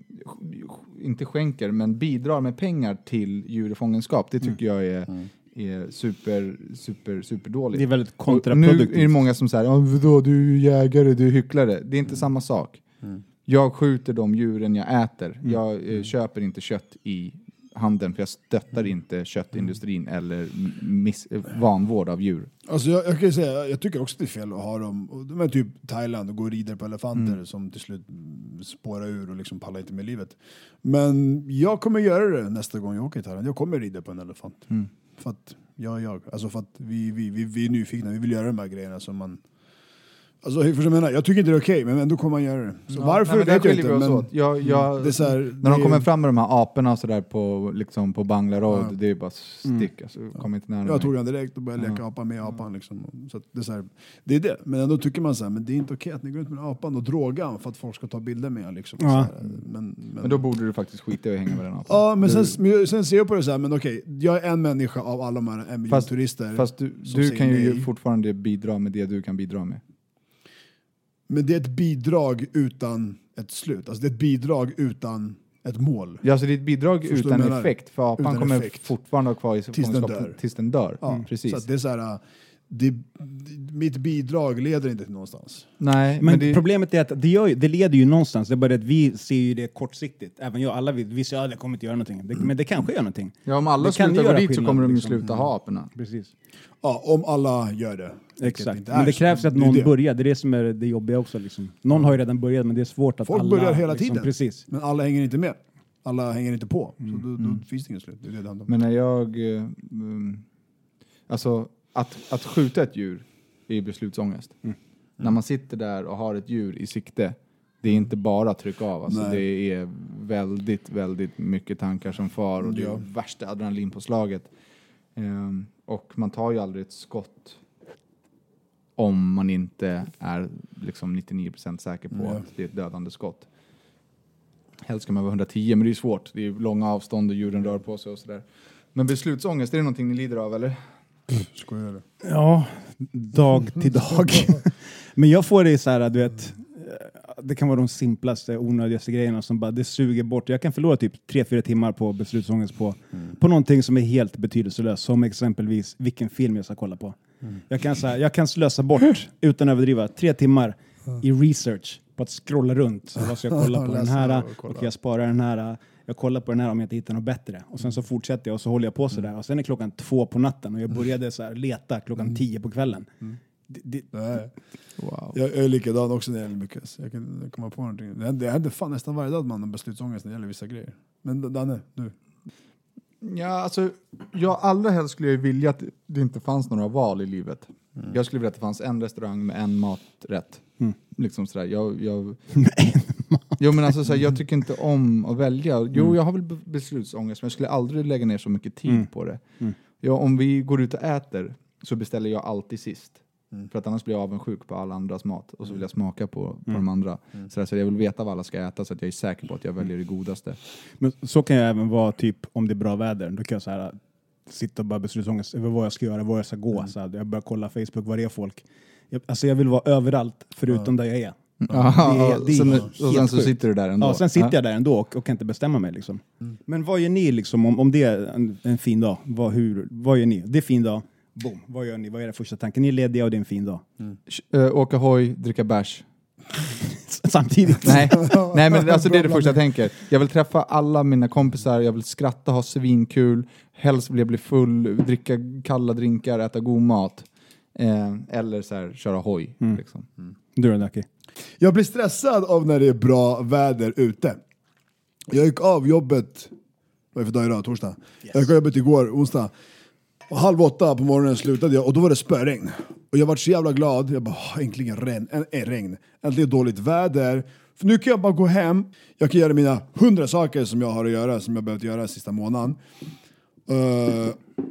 inte skänker men bidrar med pengar till djur i fångenskap. Det tycker jag är, är super, super, super dåligt. Det är väldigt Och nu kontraproduktivt. är det många som säger, oh, vadå, du är jägare, du är hycklare. Det är inte samma sak. Jag skjuter de djuren jag äter. Jag eh, köper inte kött i handeln för jag stöttar inte köttindustrin eller miss, eh, vanvård av djur. Alltså jag, jag kan ju säga, jag tycker också det är fel att ha dem, och de är typ Thailand och går och rider på elefanter Mm. som till slut spårar ur och liksom pallar inte med livet. Men jag kommer göra det nästa gång jag åker till Thailand. Jag kommer rida på en elefant. Mm. För att jag, jag, alltså för att vi, vi, vi, vi är nyfikna, vi vill göra de här grejerna som man... Alltså, hur jag menar, jag tycker inte det är okej, men ändå kommer man göra det. Så Ja, varför nej, men där vet jag skiljer inte. vi oss Men åt. Jag, jag, det är så här, när det de är- kommer fram med de här aporna så där på, liksom på Bangla Road, Ja. det är bara stick. Alltså, kom inte nära jag mig. tog den direkt och började leka apa med apan. Liksom. Så att det, är så här, det är det. Men ändå tycker man så här, men det är inte okej att ni går ut med apan och drogar han för att folk ska ta bilder med han. Liksom. Ja. Så här, men, men, Men då borde du faktiskt skita i att hänga med den apan. ja, men du, sen, men sen ser jag på det så här, men okej, jag är en människa av alla de här en miljon Fast- turister. Fast du, som du säger kan ju nej. fortfarande bidra med det du kan bidra med. Men det är ett bidrag utan ett slut. Alltså det är ett bidrag utan ett mål. Ja, alltså det är ett bidrag Förstår utan du vad jag menar? effekt. För apan Utan kommer effekt. fortfarande ha kvar i Tills den fångenskap dör. tills den dör. Ja, Mm, precis. Så att det är så här, det, det, mitt bidrag leder inte till någonstans. Nej, men, Men, det, problemet är att det, gör, ju- det leder ju någonstans. Det är bara det att vi ser ju det kortsiktigt. Även jag, alla vi, vi säger att det kommer inte göra någonting. Det, men det kanske gör någonting. ja, om alla det kan slutar gå göra dit så skillnad, kommer de ju liksom. sluta ha aporna. Precis. Ja, om alla gör det. Vilket Exakt. inte Men är det så. krävs att är någon det. börjar. Det är det som är det jobbiga också. Liksom. Någon har ju redan börjat, men det är svårt att Folk alla... börjar hela liksom, tiden. Precis. Men alla hänger inte med. Alla hänger inte på. Så då, då finns det inget slut. Det är det det handlar om. Men när jag... eh, um, alltså, att, att skjuta ett djur är beslutsångest. Mm. När man sitter där och har ett djur i sikte, det är inte bara att trycka av. Alltså, Nej. det är väldigt, väldigt mycket tankar som far och det är Ja. värsta adrenalinpåslaget. Um, och man tar ju aldrig ett skott om man inte är liksom nittionio procent säker på Ja. att det är ett dödande skott. Helst ska man vara hundratio, men det är svårt. Det är långa avstånd och djuren rör på sig och sådär. Men beslutsångest, är det någonting ni lider av, eller? Skojar du? Ja, dag till dag. Men jag får det så här, du vet, det kan vara de simplaste, onödigaste grejerna som bara, det suger bort. Jag kan förlora typ tre fyra timmar på beslutsångest på, mm. på någonting som är helt betydelselöst. Som exempelvis vilken film jag ska kolla på. Mm. Jag, kan, så här, jag kan slösa bort, utan att överdriva, tre timmar i research på att scrolla runt. Så vad ska jag kolla på? Den här, och jag sparar den här, jag kollar på den här om jag inte hittar något bättre. Och sen så fortsätter jag och så håller jag på så där. Och sen är klockan två på natten och jag började så här leta klockan mm. tio på kvällen. Mm. Det, det, Nej. Wow. Jag är likadan också när det gäller mycket. Så jag kan komma på någonting. Det händer, det händer fan nästan varje dag att man har beslutsångest när det gäller vissa grejer. Men Danne, du. Ja, alltså, jag allra helst skulle jag vilja att det inte fanns några val i livet. Mm. Jag skulle vilja att det fanns en restaurang med en maträtt. Mm. Liksom sådär. Jag, jag... jo, men alltså, såhär, jag tycker inte om att välja. Jo, mm. jag har väl beslutsångest, men jag skulle aldrig lägga ner så mycket tid mm. på det. Mm. Ja, om vi går ut och äter så beställer jag alltid sist. Mm. För att annars blir jag avundsjuk på alla andras mat. Och så vill jag smaka på, på mm. de andra. Mm. Så, där, så jag vill veta vad alla ska äta så att jag är säker på att jag väljer det godaste. Men så kan jag även vara typ om det är bra väder. Då kan jag så här, sitta och bara beslutsångest över vad jag ska göra, var jag ska gå. Mm. Så här, jag börjar kolla Facebook, var det är folk. Jag, alltså jag vill vara överallt förutom ja. där jag är. Ja, det är, det är sen, och sen så sitter du där ändå. Ja, sen sitter ja. jag där ändå och, och kan inte bestämma mig. Liksom. Mm. Men vad gör ni liksom, om, om det är en, en fin dag? Vad, hur, vad gör ni? Det är fin dag. Boom. Vad gör ni? Vad är det första tanken? Ni är lediga och det är en fin dag. Mm. Uh, åka hoj, dricka bärs. samtidigt. Nej, Nej men alltså det är det första jag tänker. Jag vill träffa alla mina kompisar, jag vill skratta, ha svinkul, helst vill jag bli full, dricka kalla drinkar, äta god mat. Eh, eller så här, köra hoj. Mm. Liksom. Mm. Du är Lucky. Jag blir stressad av när det är bra väder ute. Jag gick av jobbet, vad är det för dag idag? Torsdag. Yes. Jag gick av jobbet igår, onsdag. Och halv åtta på morgonen slutade jag och då var det spöregn. Och jag var så jävla glad. Jag bara, äntligen regn. Äh, regn. Äntligen dåligt väder. För nu kan jag bara gå hem. Jag kan göra mina hundra saker som jag har att göra, som jag behövt göra sista månaden. Uh,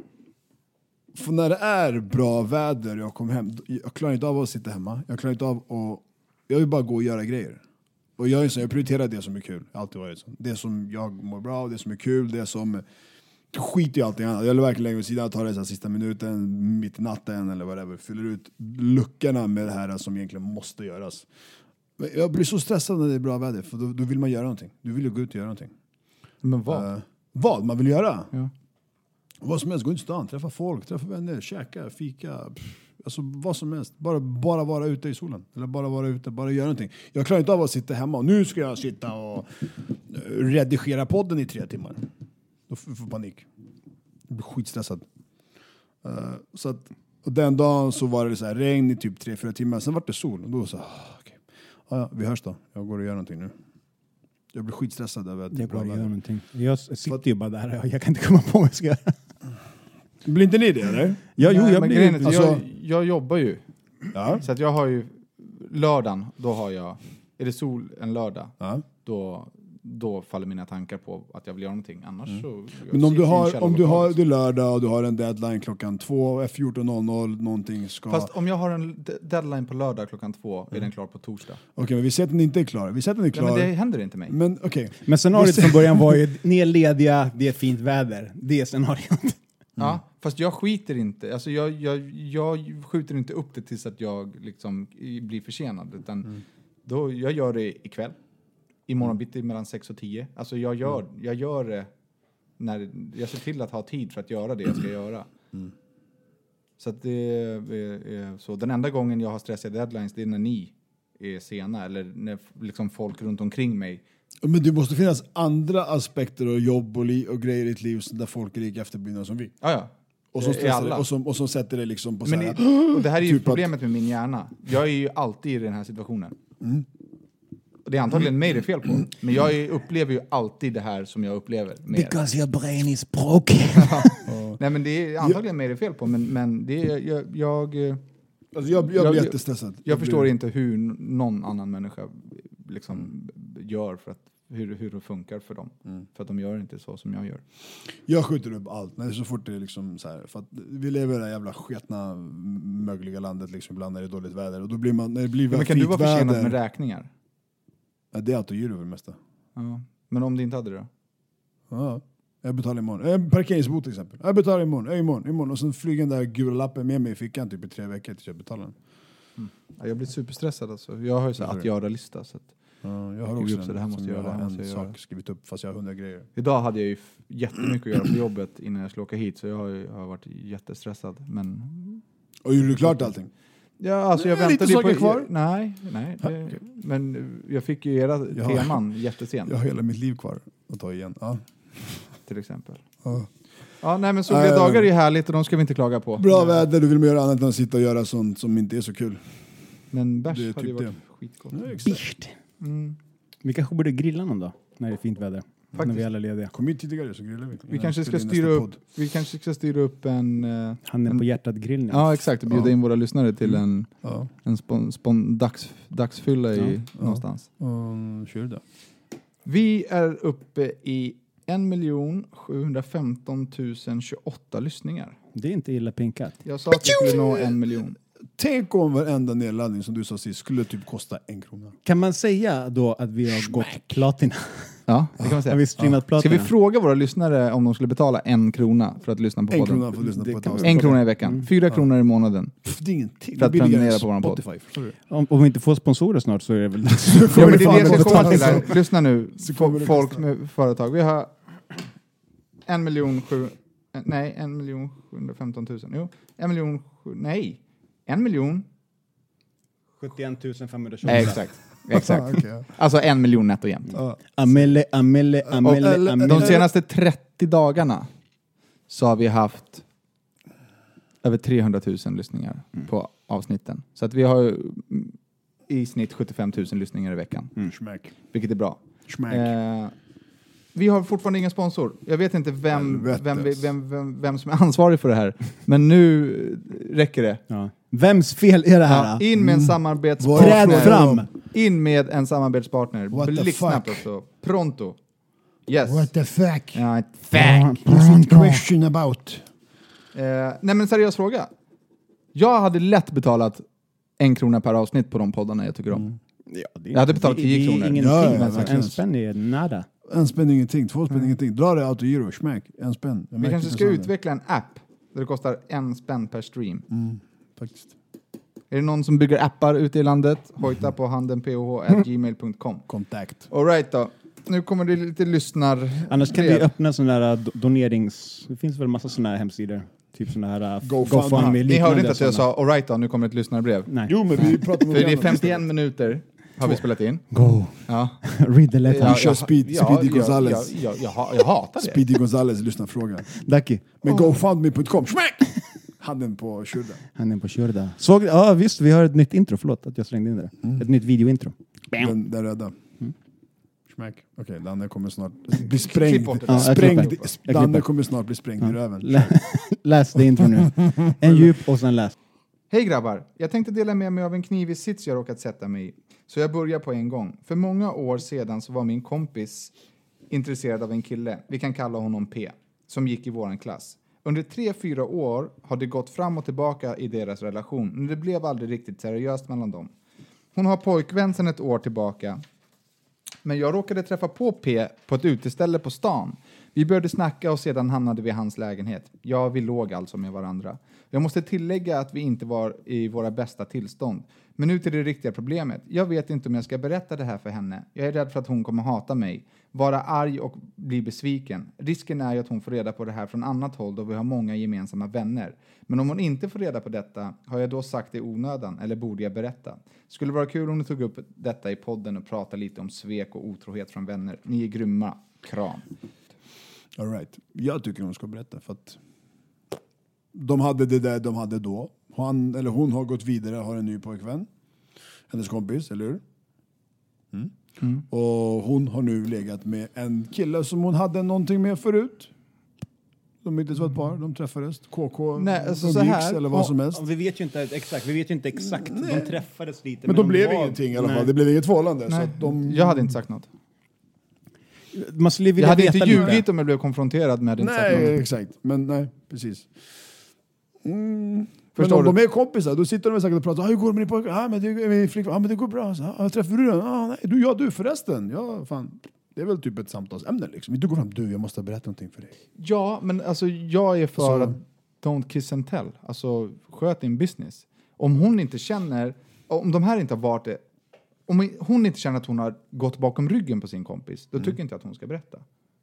för när det är bra väder jag kommer hem, jag klarar inte av att sitta hemma. Jag klarar inte av att... Jag vill bara gå och göra grejer. Och jag, är så, jag prioriterar det som är kul. Alltid varit så. Det som jag mår bra av, det som är kul, det som... Skit i allting annat. Jag vill verkligen lägga vid sidan, ta det så här sista minuten, mitt i natten eller whatever. Fyller ut luckorna med det här som egentligen måste göras. Men jag blir så stressad när det är bra väder, för då, då vill man göra någonting. Du vill ju gå ut och göra någonting. Men vad? Uh, vad man vill göra? Ja. Vad som helst, gå ut i stan, träffa folk, träffa vänner, käka, fika. Pff, alltså vad som helst. Bara, bara vara ute i solen. Eller bara vara ute, bara göra någonting. Jag klarar inte av att sitta hemma och nu ska jag sitta och redigera podden i tre timmar. Då får jag panik. Jag blir skitstressad. Uh, så att, och den dagen så var det så här regn i typ tre fyra timmar. Sen var det sol. Och då var så här, okay. ah, ja, vi hörs då. Jag går och gör någonting nu. Jag blir skitstressad över att jag går och gör någonting. Jag sitter ju bara där och jag kan inte komma på vad jag ska göra. Blir inte ni det, eller? Ja, jo, jag blir... Är, alltså, jag, jag jobbar ju. Ja. Så att jag har ju... Lördagen, då har jag... Är det sol en lördag? Ja. Då... Då faller mina tankar på att jag vill göra någonting. Annars mm. så... Men om du har, om du har det lördag och du har en deadline klockan två, fjorton noll noll, någonting ska... Fast om jag har en deadline på lördag klockan två, mm. är den klar på torsdag. Okej, okay, men vi säger att den inte är klar. Vi säger att den är klar. Ja, men det händer inte mig. Men okej. Okay. Men scenariot från början var ju, ni är lediga, det är fint väder. Det är scenariot. Mm. Ja, fast jag skiter inte. Alltså jag, jag, jag skjuter inte upp det tills att jag liksom blir försenad. Utan mm. då, jag gör det ikväll. Imorgon bitti mellan sex och tio. Alltså jag gör, mm. jag gör det när jag ser till att ha tid för att göra det jag ska göra. Mm. Så att det är så. Den enda gången jag har stressiga deadlines, det är när ni är sena. Eller när liksom folk runt omkring mig. Men det måste finnas andra aspekter och jobb och, li- och grejer i ditt liv där folk är lika efterblivna som vi. Ja, ja. Och som, stressar, och, som, och som sätter det liksom på så här... Och det här är ju typ problemet med min hjärna. Jag är ju alltid i den här situationen. Mm. Och det är antagligen mig det är fel på. Men jag är, upplever ju alltid det här som jag upplever. Because your brain is broken. Nej, men det är antagligen mig det är fel på. Men, men det är, jag... Jag, alltså jag, jag blir jättestressad. Jag, jag förstår blir... inte hur någon annan människa liksom mm. gör för att hur, hur det funkar för dem. Mm. För att de gör inte så som jag gör. Jag skjuter upp allt. När det är så fort det är liksom så här. För att vi lever i det här jävla sketna, mögliga landet liksom. Ibland när det är dåligt väder. Och då blir man... När det blir ja, men kan du vara försenad med räkningar? Ja, det är autogyro för det mesta. Ja. Men om det inte hade det då? Ja, jag betalar imorgon. En parkeringsbot till exempel. Jag betalar imorgon, ja, imorgon, imorgon. Och sen flyger den där gula lappen med mig i fickan typ i tre veckor tills jag betalar den. Mm. Ja, jag blir superstressad alltså. Jag har ju så här att göra-lista. Så att ja, jag har också upp, så det här måste jag, jag har en sak göra. Skrivit upp fast jag har hundra grejer. Idag hade jag ju f- jättemycket att göra på jobbet innan jag skulle åka hit. Så jag har, jag har varit jättestressad. Men... Och gjorde du klart allting? Ja, alltså jag väntade lite saker på... kvar. Nej, nej. Det, okay. Men jag fick ju era jag teman har, jättesent. Jag har hela mitt liv kvar att ta igen. Ja. Till exempel. Ja. Ja, nej men soliga äh, dagar är härligt och de ska vi inte klaga på. Bra ja. Väder, du vill mer annat än att sitta och göra sånt som inte är så kul. Men bärs hade typ ju varit skitgott. Birt. Mm. Vi kanske borde grilla någon dag när det är fint väder. Faktiskt. När vi alla är lediga. Kom hit tidigare så grillar vi. Vi kanske ska styra upp vi kanske ska styra upp en uh, handen en, på hjärtat grillning. Ja, exakt. Och bjuda ja. in våra lyssnare till en ja. en spon, spon, dags, dagsfylla i ja. någonstans. Ja. Um, kör det. Vi är uppe i en miljon sjuhundrafemton tusen tjugoåtta lyssningar. Det är inte illa pinkat. Jag sa att vi skulle nå en miljon. Tänk om varenda nedladdning som du sa sist skulle typ kosta en krona. Kan man säga då att vi har gått platina? Ja, det kan man säga. Har vi streamat ja. platina? Ska vi fråga våra lyssnare om de skulle betala en krona för att lyssna på en podden? Krona för att lyssna på ett en krona i veckan. Mm. Fyra ja. kronor i månaden. Pff, det är ingenting. För att prenumerera på vår podd. Om, om vi inte får sponsorer snart så är det väl... ja, men det är det jag ska komma till här. Lyssna nu. Folk med företag. Vi har en miljon sju... Nej, en miljon sjuhundrafemton tusen. Jo, en miljon... Nej, en miljon... sjuttioen tusen femhundratjugo. Nej, exakt. Exakt. Okay. Alltså en miljon netto jämt. Ja. Amele, amele, amele, eller- amele. De senaste trettio dagarna så har vi haft över trehundratusen lyssningar på avsnitten. Så att vi har ju i snitt sjuttiofem tusen lyssningar i veckan. Schmack. Vilket är bra. Schmack. Eh, vi har fortfarande ingen sponsor. Jag vet inte vem, Helvetes. vem, vem, vem, vem som är ansvarig för det här. Men nu räcker det. Ja. Vems fel är det här? Ja, då? in med en Träd samarbetspartner. fram. In med en samarbetspartner. What the Blixtsnabbt fuck? också. Pronto. Yes. What the fuck? Ja, ett What's the question about? Eh, nej men seriös fråga. Jag hade lätt betalat en krona per avsnitt på de poddarna jag tycker om. Ja, det är, Jag hade betalat det- tio det är kronor. Ingenting, Ja, ja, alltså. verkligen. En spänn är nada. En spänn ingenting, två spänn ingenting. Dra det autogiro, schmack. En spänn. Jag Vi märker kanske det ska så. utveckla en app där det kostar en spänn per stream. Mm, faktiskt. Är det någon som bygger appar ute i landet? Hojta på handenph at gmail punkt com. Kontakt. All right då. Nu kommer det lite lyssnar. Annars kan vi öppna sådana där do- donerings... Det finns väl massa sådana här hemsidor. Typ sådana här uh, GoFundMe. GoFundMe. Ni liknande hörde inte att jag såna. sa all right då, nu kommer ett lyssnarbrev. Nej. Jo, men vi pratar om För det är annat femtioen istället. minuter har vi spelat in. Go. Ja. Read the letter. Ja. kör Speed- Speedy Gonzales. Jag, jag, jag, jag, jag hatar det. Speedy Gonzales lyssnar frågan. Ducky. Men GoFundMe punkt com, schmack! Handen på kyrdan. Han är på körda. Såg, ja visst, vi har ett nytt intro. Förlåt att jag slängde in det. Mm. Ett nytt videointro. Den, den röda. Schmack. Okej, Danne kommer snart bli Klipp sprängd. bort det. Ja, jag sprängd. klipper. Jag Danne klipper. kommer snart bli sprängd i röven. Lä- Läs det intro nu. En djup och sen läs. Hej grabbar, jag tänkte dela med mig av en knivig sits jag råkat sätta mig i. Så jag börjar på en gång. För många år sedan så var min kompis intresserad av en kille, vi kan kalla honom P, som gick i våran klass. Under tre, fyra år har det gått fram och tillbaka i deras relation, men det blev aldrig riktigt seriöst mellan dem. Hon har pojkvän sedan ett år tillbaka. Men jag råkade träffa på P på ett uteställe på stan. Vi började snacka och sedan hamnade vi i hans lägenhet. Ja, vi låg alltså med varandra. Jag måste tillägga att vi inte var i våra bästa tillstånd. Men nu till det riktiga problemet. Jag vet inte om jag ska berätta det här för henne. Jag är rädd för att hon kommer hata mig. Vara arg och bli besviken. Risken är ju att hon får reda på det här från annat håll då vi har många gemensamma vänner. Men om hon inte får reda på detta, har jag då sagt det i onödan eller borde jag berätta? Skulle vara kul om du tog upp detta i podden och pratade lite om svek och otrohet från vänner. Ni är grymma. Kram. All right. Jag tycker hon ska berätta för att de hade det där de hade då. Han, eller hon har gått vidare och har en ny pojkvän. Hennes kompis, eller hur? Mm. Mm. Och hon har nu legat med en kille som hon hade någonting med förut. De är inte så ett par, de träffades. K K, Nej, alltså de så här- eller vad som helst. Vi vet ju inte exakt. Vi vet ju inte exakt. De träffades lite. Men de blev ingenting i alla fall. Det blev inget förhållande. Så Nej, att de... jag hade inte sagt något. Man skulle vilja Jag hade veta inte lite. ljugit om jag blev konfronterad med det. Nej, exakt. Men nej, precis. Mm. Men Förstår om du? de är kompisar, då sitter de säkert och pratar. Ah, hur går det med din pojke? Ah, men det, med din flickvän? Ah, men det går bra. Så, ah, träffar du den? Ah, nej. Du, ja, du förresten. Ja, fan. Det är väl typ ett samtalsämne liksom. Du går fram, du, jag måste berätta någonting för dig. Ja, men alltså jag är för Så- att don't kiss and tell. Alltså sköt din business. Om hon inte känner, om de här inte har varit det, om hon inte känner att hon har gått bakom ryggen på sin kompis, då tycker inte jag att hon ska berätta.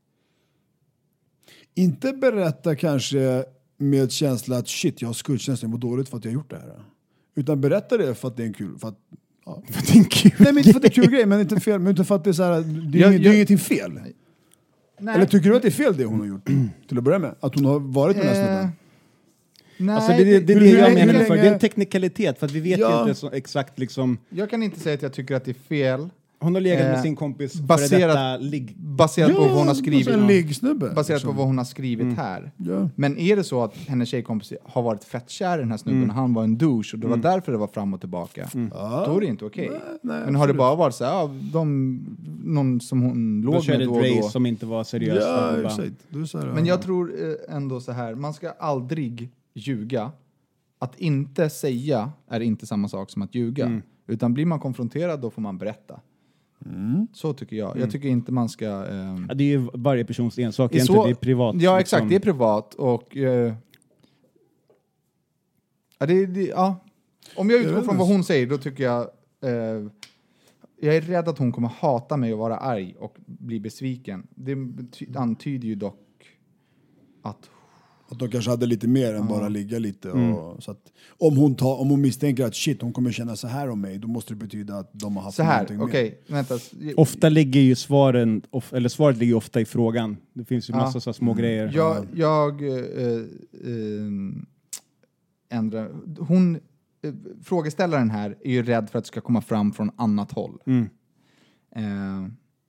Inte berätta kanske med känsla att shit, jag har skuldkänsla, jag mår dåligt för att jag har gjort det här. Utan berätta det för att det är en kul. För att, ja. För det är en kul Nej, men inte för att det är en kul grej, men inte fel. Men inte för att det är så här, det är, Jag- inget- det är jag- ingenting fel. Nej. Eller tycker du att det är fel det hon har gjort? Till att börja med. Att hon har varit med den här Eh, snubben. nej, Alltså det, det, det är hur det jag länge- menar hur för. Det är länge- en teknikalitet. För att vi vet Ja. ju inte så exakt liksom. jag kan inte säga att jag tycker att det är fel Hon har legat Eh, med sin kompis baserat- före detta ligg. baserat på vad hon har skrivit. En liggsnubbe. Baserat liksom. på vad hon har skrivit här. Ja. Men är det så att hennes tjejkompis har varit fett kär i den här snubben och han var en douche och det var därför det var fram och tillbaka. Då är det inte okej. Nej, nej, Men har det absolut. bara varit så här, ja, de, någon som hon Då låg körde med ett då och race då. som inte var seriöst. Ja, Och bara- exakt. Du sa det. Men jag tror eh, ändå så här, man ska aldrig ljuga. Att inte säga är inte samma sak som att ljuga. Mm. Utan blir man konfronterad då får man berätta. Så tycker jag. Jag tycker inte man ska... ehm, Ja, det är ju varje persons ensak. i så- Egentligen, det är privat. Ja, exakt. liksom. Det är privat. Och... eh, ja, det, det, ja. Om jag utgår vet från inte. vad hon säger, då tycker jag... Eh, jag är rädd att hon kommer hata mig och vara arg och bli besviken. Det bety- antyder ju dock att Att de kanske hade lite mer än Ja. bara ligga lite. Mm. Och, så att, om, hon tar, om hon misstänker att shit, hon kommer känna så här om mig, då måste det betyda att de har haft Så här, någonting okej, mer. vänta. Ofta ligger ju svaren, of, eller svaret ligger ofta i frågan. Det finns ju Ja. massa så små grejer. Jag, jag äh, äh, ändrar... Hon, äh, frågeställaren här är ju rädd för att det ska komma fram från annat håll. Mm. Äh,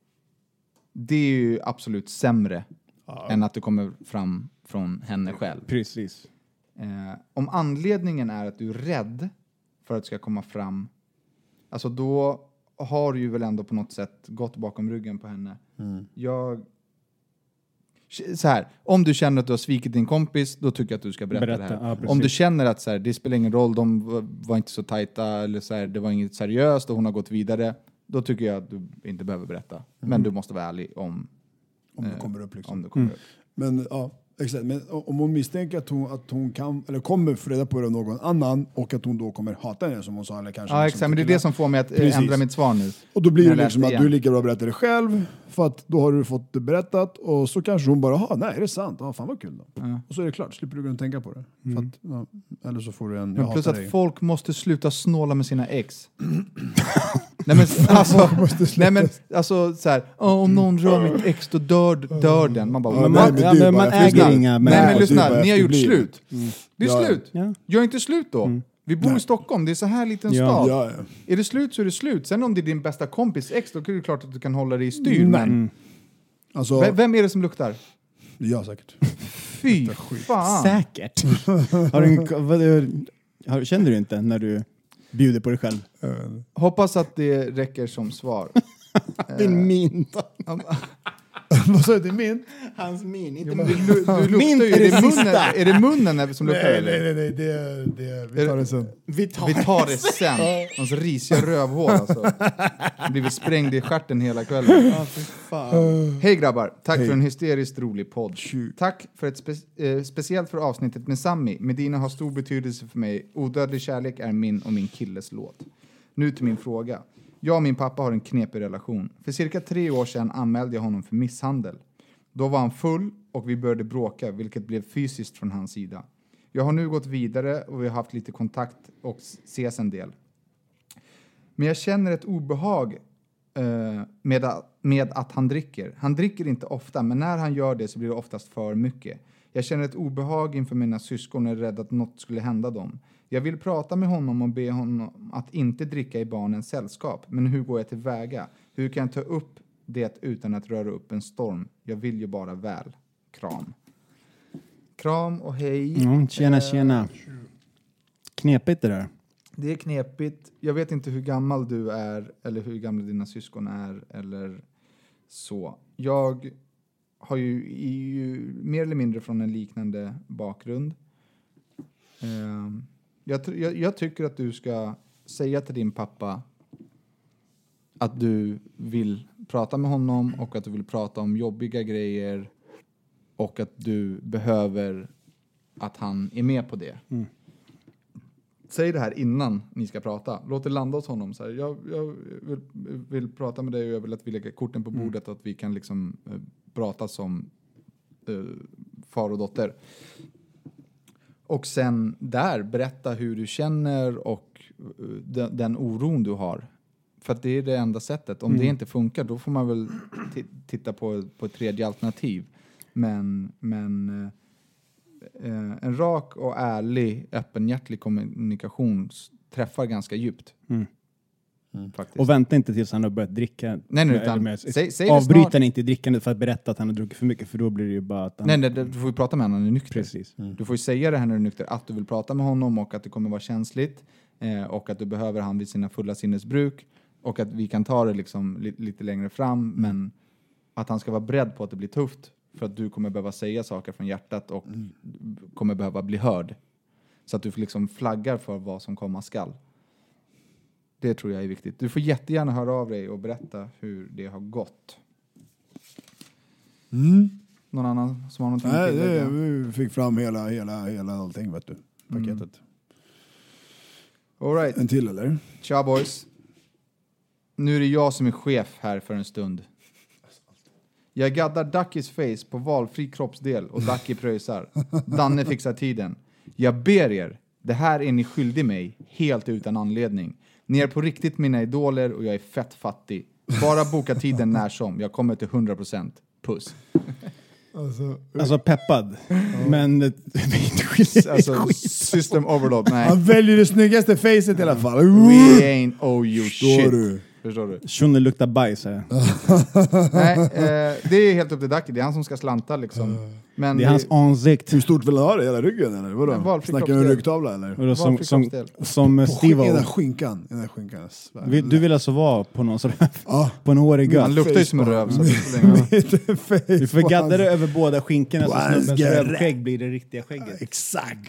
det är ju absolut sämre Ja. än att det kommer fram från henne själv. Precis. Eh, om anledningen är att du är rädd för att det ska komma fram, alltså då har du ju väl ändå på något sätt gått bakom ryggen på henne. Mm. Jag... Så här, om du känner att du har svikit din kompis, då tycker jag att du ska berätta, Berätta, det här. ja, precis. Om du känner att så här, det spelar ingen roll, de var, var inte så tajta, eller så här, det var inget seriöst och hon har gått vidare, då tycker jag att du inte behöver berätta. Mm. Men du måste vara ärlig om, Om det eh, kommer upp liksom. om det kommer Mm. upp. Men ja, exakt. Men om hon misstänker att hon, att hon kan, eller kommer få reda på det av någon annan och att hon då kommer hata henne som hon sa. Eller kanske Ja, liksom exakt, men det är tycker det som får mig att eh, Precis. ändra mitt svar nu. Och då blir När det jag liksom läste att du är igen. lika bra att berätta det själv. För att då har du fått det berättat. Och så kanske hon bara, aha, nej är det sant? Ja, fan vad kul då. Ja. Och så är det klart, slipper du gå och tänka på det. Mm. För att, ja, eller så får du en, jag Men plus hatar att dig. folk måste sluta snåla med sina ex. nej men alltså, nej men alltså så här, "Åh, om någon rör mitt ex då dör, dör den." Man bara, Ja, Men nej, man, men ja, det är men bara man efter- äger inga nej men det är lyssna, bara ni har gjort efterblivet. slut. Det är Ja, ja. slut. Ja. Gör inte slut då. Mm. Vi bor Nej. i Stockholm, det är så här liten Ja. stad. Ja, ja. Är det slut så är det slut. Sen om det är din bästa kompis ex, då är det klart att du kan hålla dig i styr. Nej. Men Mm. Alltså, vem, vem är det som luktar? ja säkert. Fy fan. Säkert. har du, en- vad, har, känner du inte när du bjuder på dig själv? Hoppas att det räcker som svar. Din min. Vad sa du, det är min? Hans min, inte Jo, men du, du luktar Min ju, är är det det munnen, sista. är det munnen som luktar? Nej, eller? nej, nej, nej, det, det, vi tar det sen. Vi tar, Vi tar det sen. Hans risiga rövhål alltså. Blivit sprängd i stjärten hela kvällen. Ja, fy fan. Hej grabbar, tack Hej. för en hysteriskt rolig podd. Tju. Tack för ett spe- eh, speciellt för avsnittet med Sammy. Medina har stor betydelse för mig. Odödlig kärlek är min och min killes låt. Nu till min fråga. Jag och min pappa har en knepig relation. För cirka tre år sedan anmälde jag honom för misshandel. Då var han full och vi började bråka, vilket blev fysiskt från hans sida. Jag har nu gått vidare och vi har haft lite kontakt och ses en del. Men jag känner ett obehag eh, med, att, med att han dricker. Han dricker inte ofta, men när han gör det så blir det oftast för mycket. Jag känner ett obehag inför mina syskon och är rädd att något skulle hända dem. Jag vill prata med honom och be honom att inte dricka i barnens sällskap. Men hur går jag tillväga? Hur kan jag ta upp det utan att röra upp en storm? Jag vill ju bara väl. Kram. Kram och hej. Mm, tjena, Eh, tjena. Knepigt det där. Det är knepigt. Jag vet inte hur gammal du är eller hur gamla dina syskon är eller så. Jag har ju, är ju mer eller mindre från en liknande bakgrund. Ehm, jag, tr- jag, jag tycker att du ska säga till din pappa att du vill prata med honom och att du vill prata om jobbiga grejer och att du behöver att han är med på det. Mm. Säg det här innan ni ska prata. Låt det landa hos honom. Så här, jag jag vill, vill prata med dig och jag vill att vi lägger korten på bordet och att vi kan liksom eh, prata som eh, far och dotter. Och sen där berätta hur du känner och eh, den, den oron du har. För att det är det enda sättet. Om Mm. det inte funkar då får man väl t- titta på, på ett tredje alternativ. Men, men eh, Eh, en rak och ärlig, öppenhjärtlig kommunikation s- träffar ganska djupt. Mm. Faktiskt. Och vänta inte tills han har börjat dricka. Nej, nej, Eller utan med- säg- säg det Avbryta snart. inte drickandet för att berätta att han har druckit för mycket, för då blir det ju bara att han... Nej, nej, du får ju prata med honom när han är nykter. Precis. Du får ju säga det här när du är nykter, att du vill prata med honom och att det kommer vara känsligt eh, och att du behöver han vid sina fulla sinnesbruk och att vi kan ta det liksom li- lite längre fram, men att han ska vara beredd på att det blir tufft för att du kommer behöva säga saker från hjärtat och kommer behöva bli hörd. Så att du liksom flaggar för vad som komma skall. Det tror jag är viktigt. Du får jättegärna höra av dig och berätta hur det har gått. Mm. Någon annan som har någonting att Nej, tillägga? det, vi fick fram hela, hela, hela allting, vet du. Paketet. All right. En till, eller? Tja boys. Nu är det jag som är chef här för en stund. Jag gaddar Duckys face på valfri kroppsdel och Ducky pröjsar. Danne fixar tiden. Jag ber er, det här är ni skyldig mig, helt utan anledning. Ni är på riktigt mina idoler och jag är fett fattig. Bara boka tiden när som, jag kommer till hundra procent. Puss. Alltså, Alltså peppad. Men det är inte skit. Alltså, system overload, nej. han väljer det snyggaste facet i alla fall. We ain't owe you shit. du. Förstår du? Tjonne luktar bajs, säger jag. Nej, eh, det är helt upp till Ducky. Det är han som ska slanta liksom. Men Det är hans ansikt. Hur stort vill han ha det? Hela ryggen eller? Men Vadå? valfri Snackar du en kroppsdel. ryggtavla eller? Och då som, Valfri som, kroppsdel. som På skin- Steve-O. I den där skinkan. I den där skinkan. jag svär. Vi- Du vill alltså vara på någon sån Ja. på en hårig Han göt. luktar ju som en röv. Så det spelar ingen roll. Du får gadda det över båda skinkorna så Wow, snubbens ska jag- rövskägg blir det riktiga skägget. Exakt.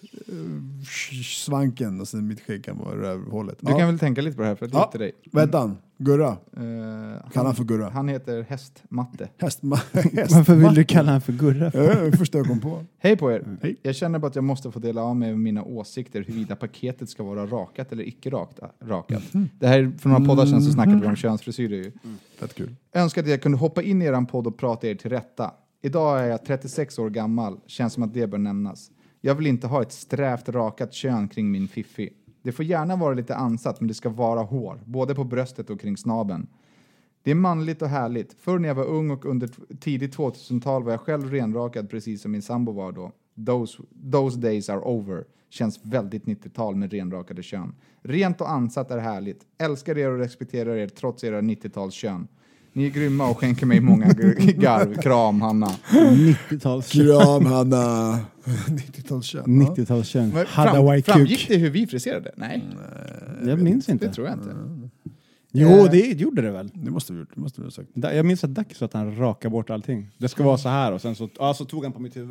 Mm. Svanken och sen mitt skägg kan vara rövhålet. Du kan väl tänka lite på det här för att det är Ja. inte dig. Vad heter han? Gurra? Eh, Kallar han för Gurra? Han heter Hästmatte. Häst, häst. Varför vill du kalla han för Gurra? Ja, det var det första jag kom på. Hej på er. Hej. Jag känner bara att jag måste få dela av mig med mina åsikter huruvida paketet ska vara rakat eller icke rakt, rakat. Det här för några poddar sedan så snackade vi om könsfrisyrer ju. Fett kul. Önskar att jag kunde hoppa in i eran podd och prata er till rätta. Idag är jag trettiosex år gammal. Känns som att det bör nämnas. Jag vill inte ha ett strävt rakat kön kring min fiffi. Det får gärna vara lite ansatt, men det ska vara hår. Både på bröstet och kring snaben. Det är manligt och härligt. Förr när jag var ung och under tidigt tvåtusental var jag själv renrakad precis som min sambo var då. Those, those days are over. Känns väldigt nittiotal med renrakade kön. Rent och ansatt är härligt. Älskar er och respekterar er trots era nittiotals kön. Ni är grymma och skänker mig många garv. Kram, Hanna. nittio-tals Kram, Hanna. nittio-talskön. nittio-talskön. Men Hada Fram, white framgick kuk. det hur vi friserade? Nej, Jag minns inte. det tror jag inte. Jo, Eh. det gjorde det väl. Det måste vi gjort. Det måste vi ha sagt. Da- Jag minns att Ducky sa att han rakade bort allting. Det ska vara så här och sen så, ja, så tog han på mitt huvud.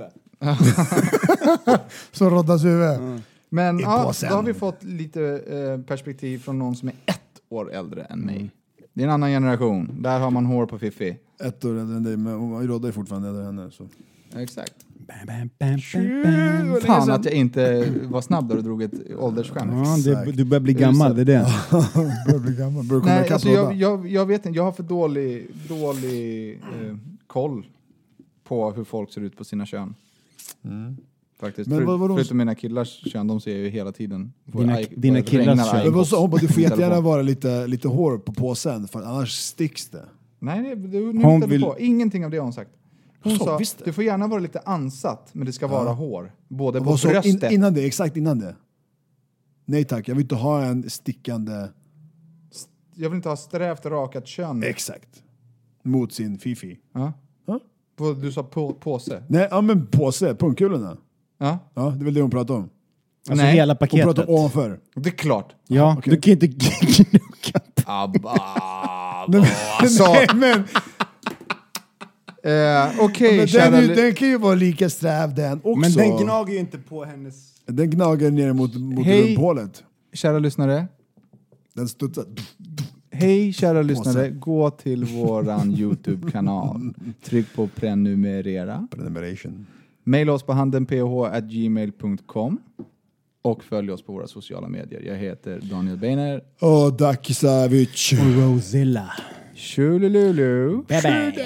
Så råddas huvud. Men I ja, påsen. då har vi fått lite eh, perspektiv från någon som är ett år äldre än mig. Det är en annan generation. Där har man hår på fiffi. Ett år äldre än dig, men hon råddar fortfarande äldre än henne. Så. Exakt. Bam, bam, bam, bam, bam. Fan att jag inte var snabb där och drog ett åldersskämt. Ja, det, du börjar bli gammal, det är det. Börjar bli gammal. Börjar komma Nej, ikapp alltså jag, rodda. jag, jag vet inte. Jag har för dålig, dålig eh, koll på hur folk ser ut på sina kön. Faktiskt. Men För, vad- vadå? Förutom mina killars kön, de ser jag ju hela tiden. Får Dina- I- dina får killars regnar kön. I- Men vad sa hon? Du får jättegärna telefon. vara lite, lite hår på påsen, för annars sticks det. Nej, det, du, nu Hon hittade vill- på. Ingenting av det har hon sagt. Hon Så, sa, visst det. du får gärna vara lite ansatt, men det ska vara hår. Både på Vad sa hon? bröstet. In, innan det, exakt innan det. Nej tack, jag vill inte ha en stickande... Jag vill inte ha strävt rakat kön. Exakt. Mot sin fifi. Ja. Ja. På, du sa på, påse. Nej, ja men påse, pungkulorna. Ja. Ja, det är väl det hon pratar om. Alltså Nej, hela Hon paketet. pratar ovanför. Det är klart. Ja, okej. du kan ju inte gnugga. Abba, Nej, alltså, nej, men, eh, okej, men kära... den, är ju- li- den kan ju vara lika sträv den också. Men den gnager ju inte på hennes... Den gnager ner mot, mot Hej. rumphålet. Kära lyssnare. Den studsar. Hej kära lyssnare. Gå till våran YouTube-kanal. Tryck på prenumerera. Prenumeration. Maila oss på handenph at gmail dot com. Och följ oss på våra sociala medier. Jag heter Daniel Beiner. Och Ducky Savage. Rosilla. Tjolilulu. Baby.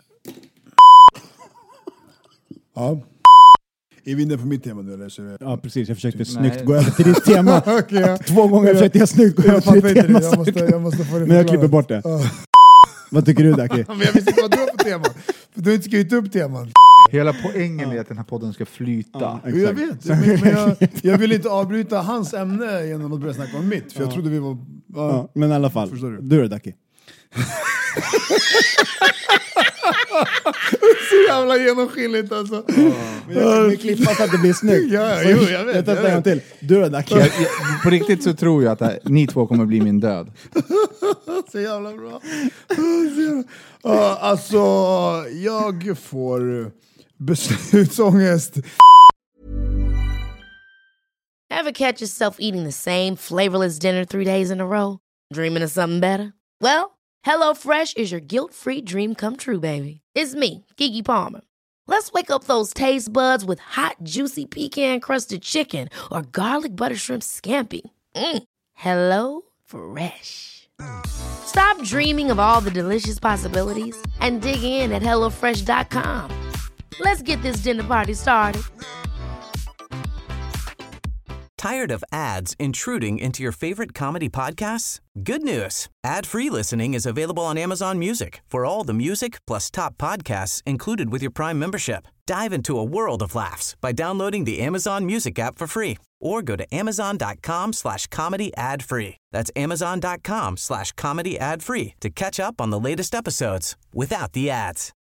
Ja. Är vi inne på mitt tema nu eller? Så är det... Ja, precis. Jag försökte Nej. snyggt gå över till ditt tema. Okej, ja. Två gånger försökte jag snyggt gå över Jag till fattar ditt inte det. tema. Jag måste, jag måste få det Men jag förklarat. klipper bort det. Ja. Vad tycker du, Ducky? Men jag visste inte vad du har för tema. För du har inte skrivit upp teman. Hela poängen är att den här podden ska flyta. Ja, Jo, jag vet. Men, men jag, jag vill inte avbryta hans ämne genom att börja snacka om mitt. För jag trodde vi var... Ja. Ja, men i alla fall. Förstår du? Du är Ducky. Så jävla genomskinligt alltså. Men jag kan klippa så att det blir snyggt. Ja, Så jo, jag vet, Jag testar jag en gång till. Du är Ducky. Jag, jag, på riktigt så tror jag att det här, ni två kommer bli min död. Så jävla bra. Så jävla- Ja, alltså, jag får beslutsångest. Ever catch yourself eating the same flavorless dinner three days in a row? Dreaming of something better? Well, HelloFresh is your guilt-free dream come true, baby. It's me, Keke Palmer. Let's wake up those taste buds with hot, juicy pecan-crusted chicken or garlic butter shrimp scampi. Mm. Hello Fresh. Stop dreaming of all the delicious possibilities and dig in at hello fresh dot com. Let's get this dinner party started. Tired of ads intruding into your favorite comedy podcasts? Good news. Ad-free listening is available on Amazon Music for all the music plus top podcasts included with your Prime membership. Dive into a world of laughs by downloading the Amazon Music app for free or go to amazon.com slash comedy ad free. That's amazon.com slash comedy ad free to catch up on the latest episodes without the ads.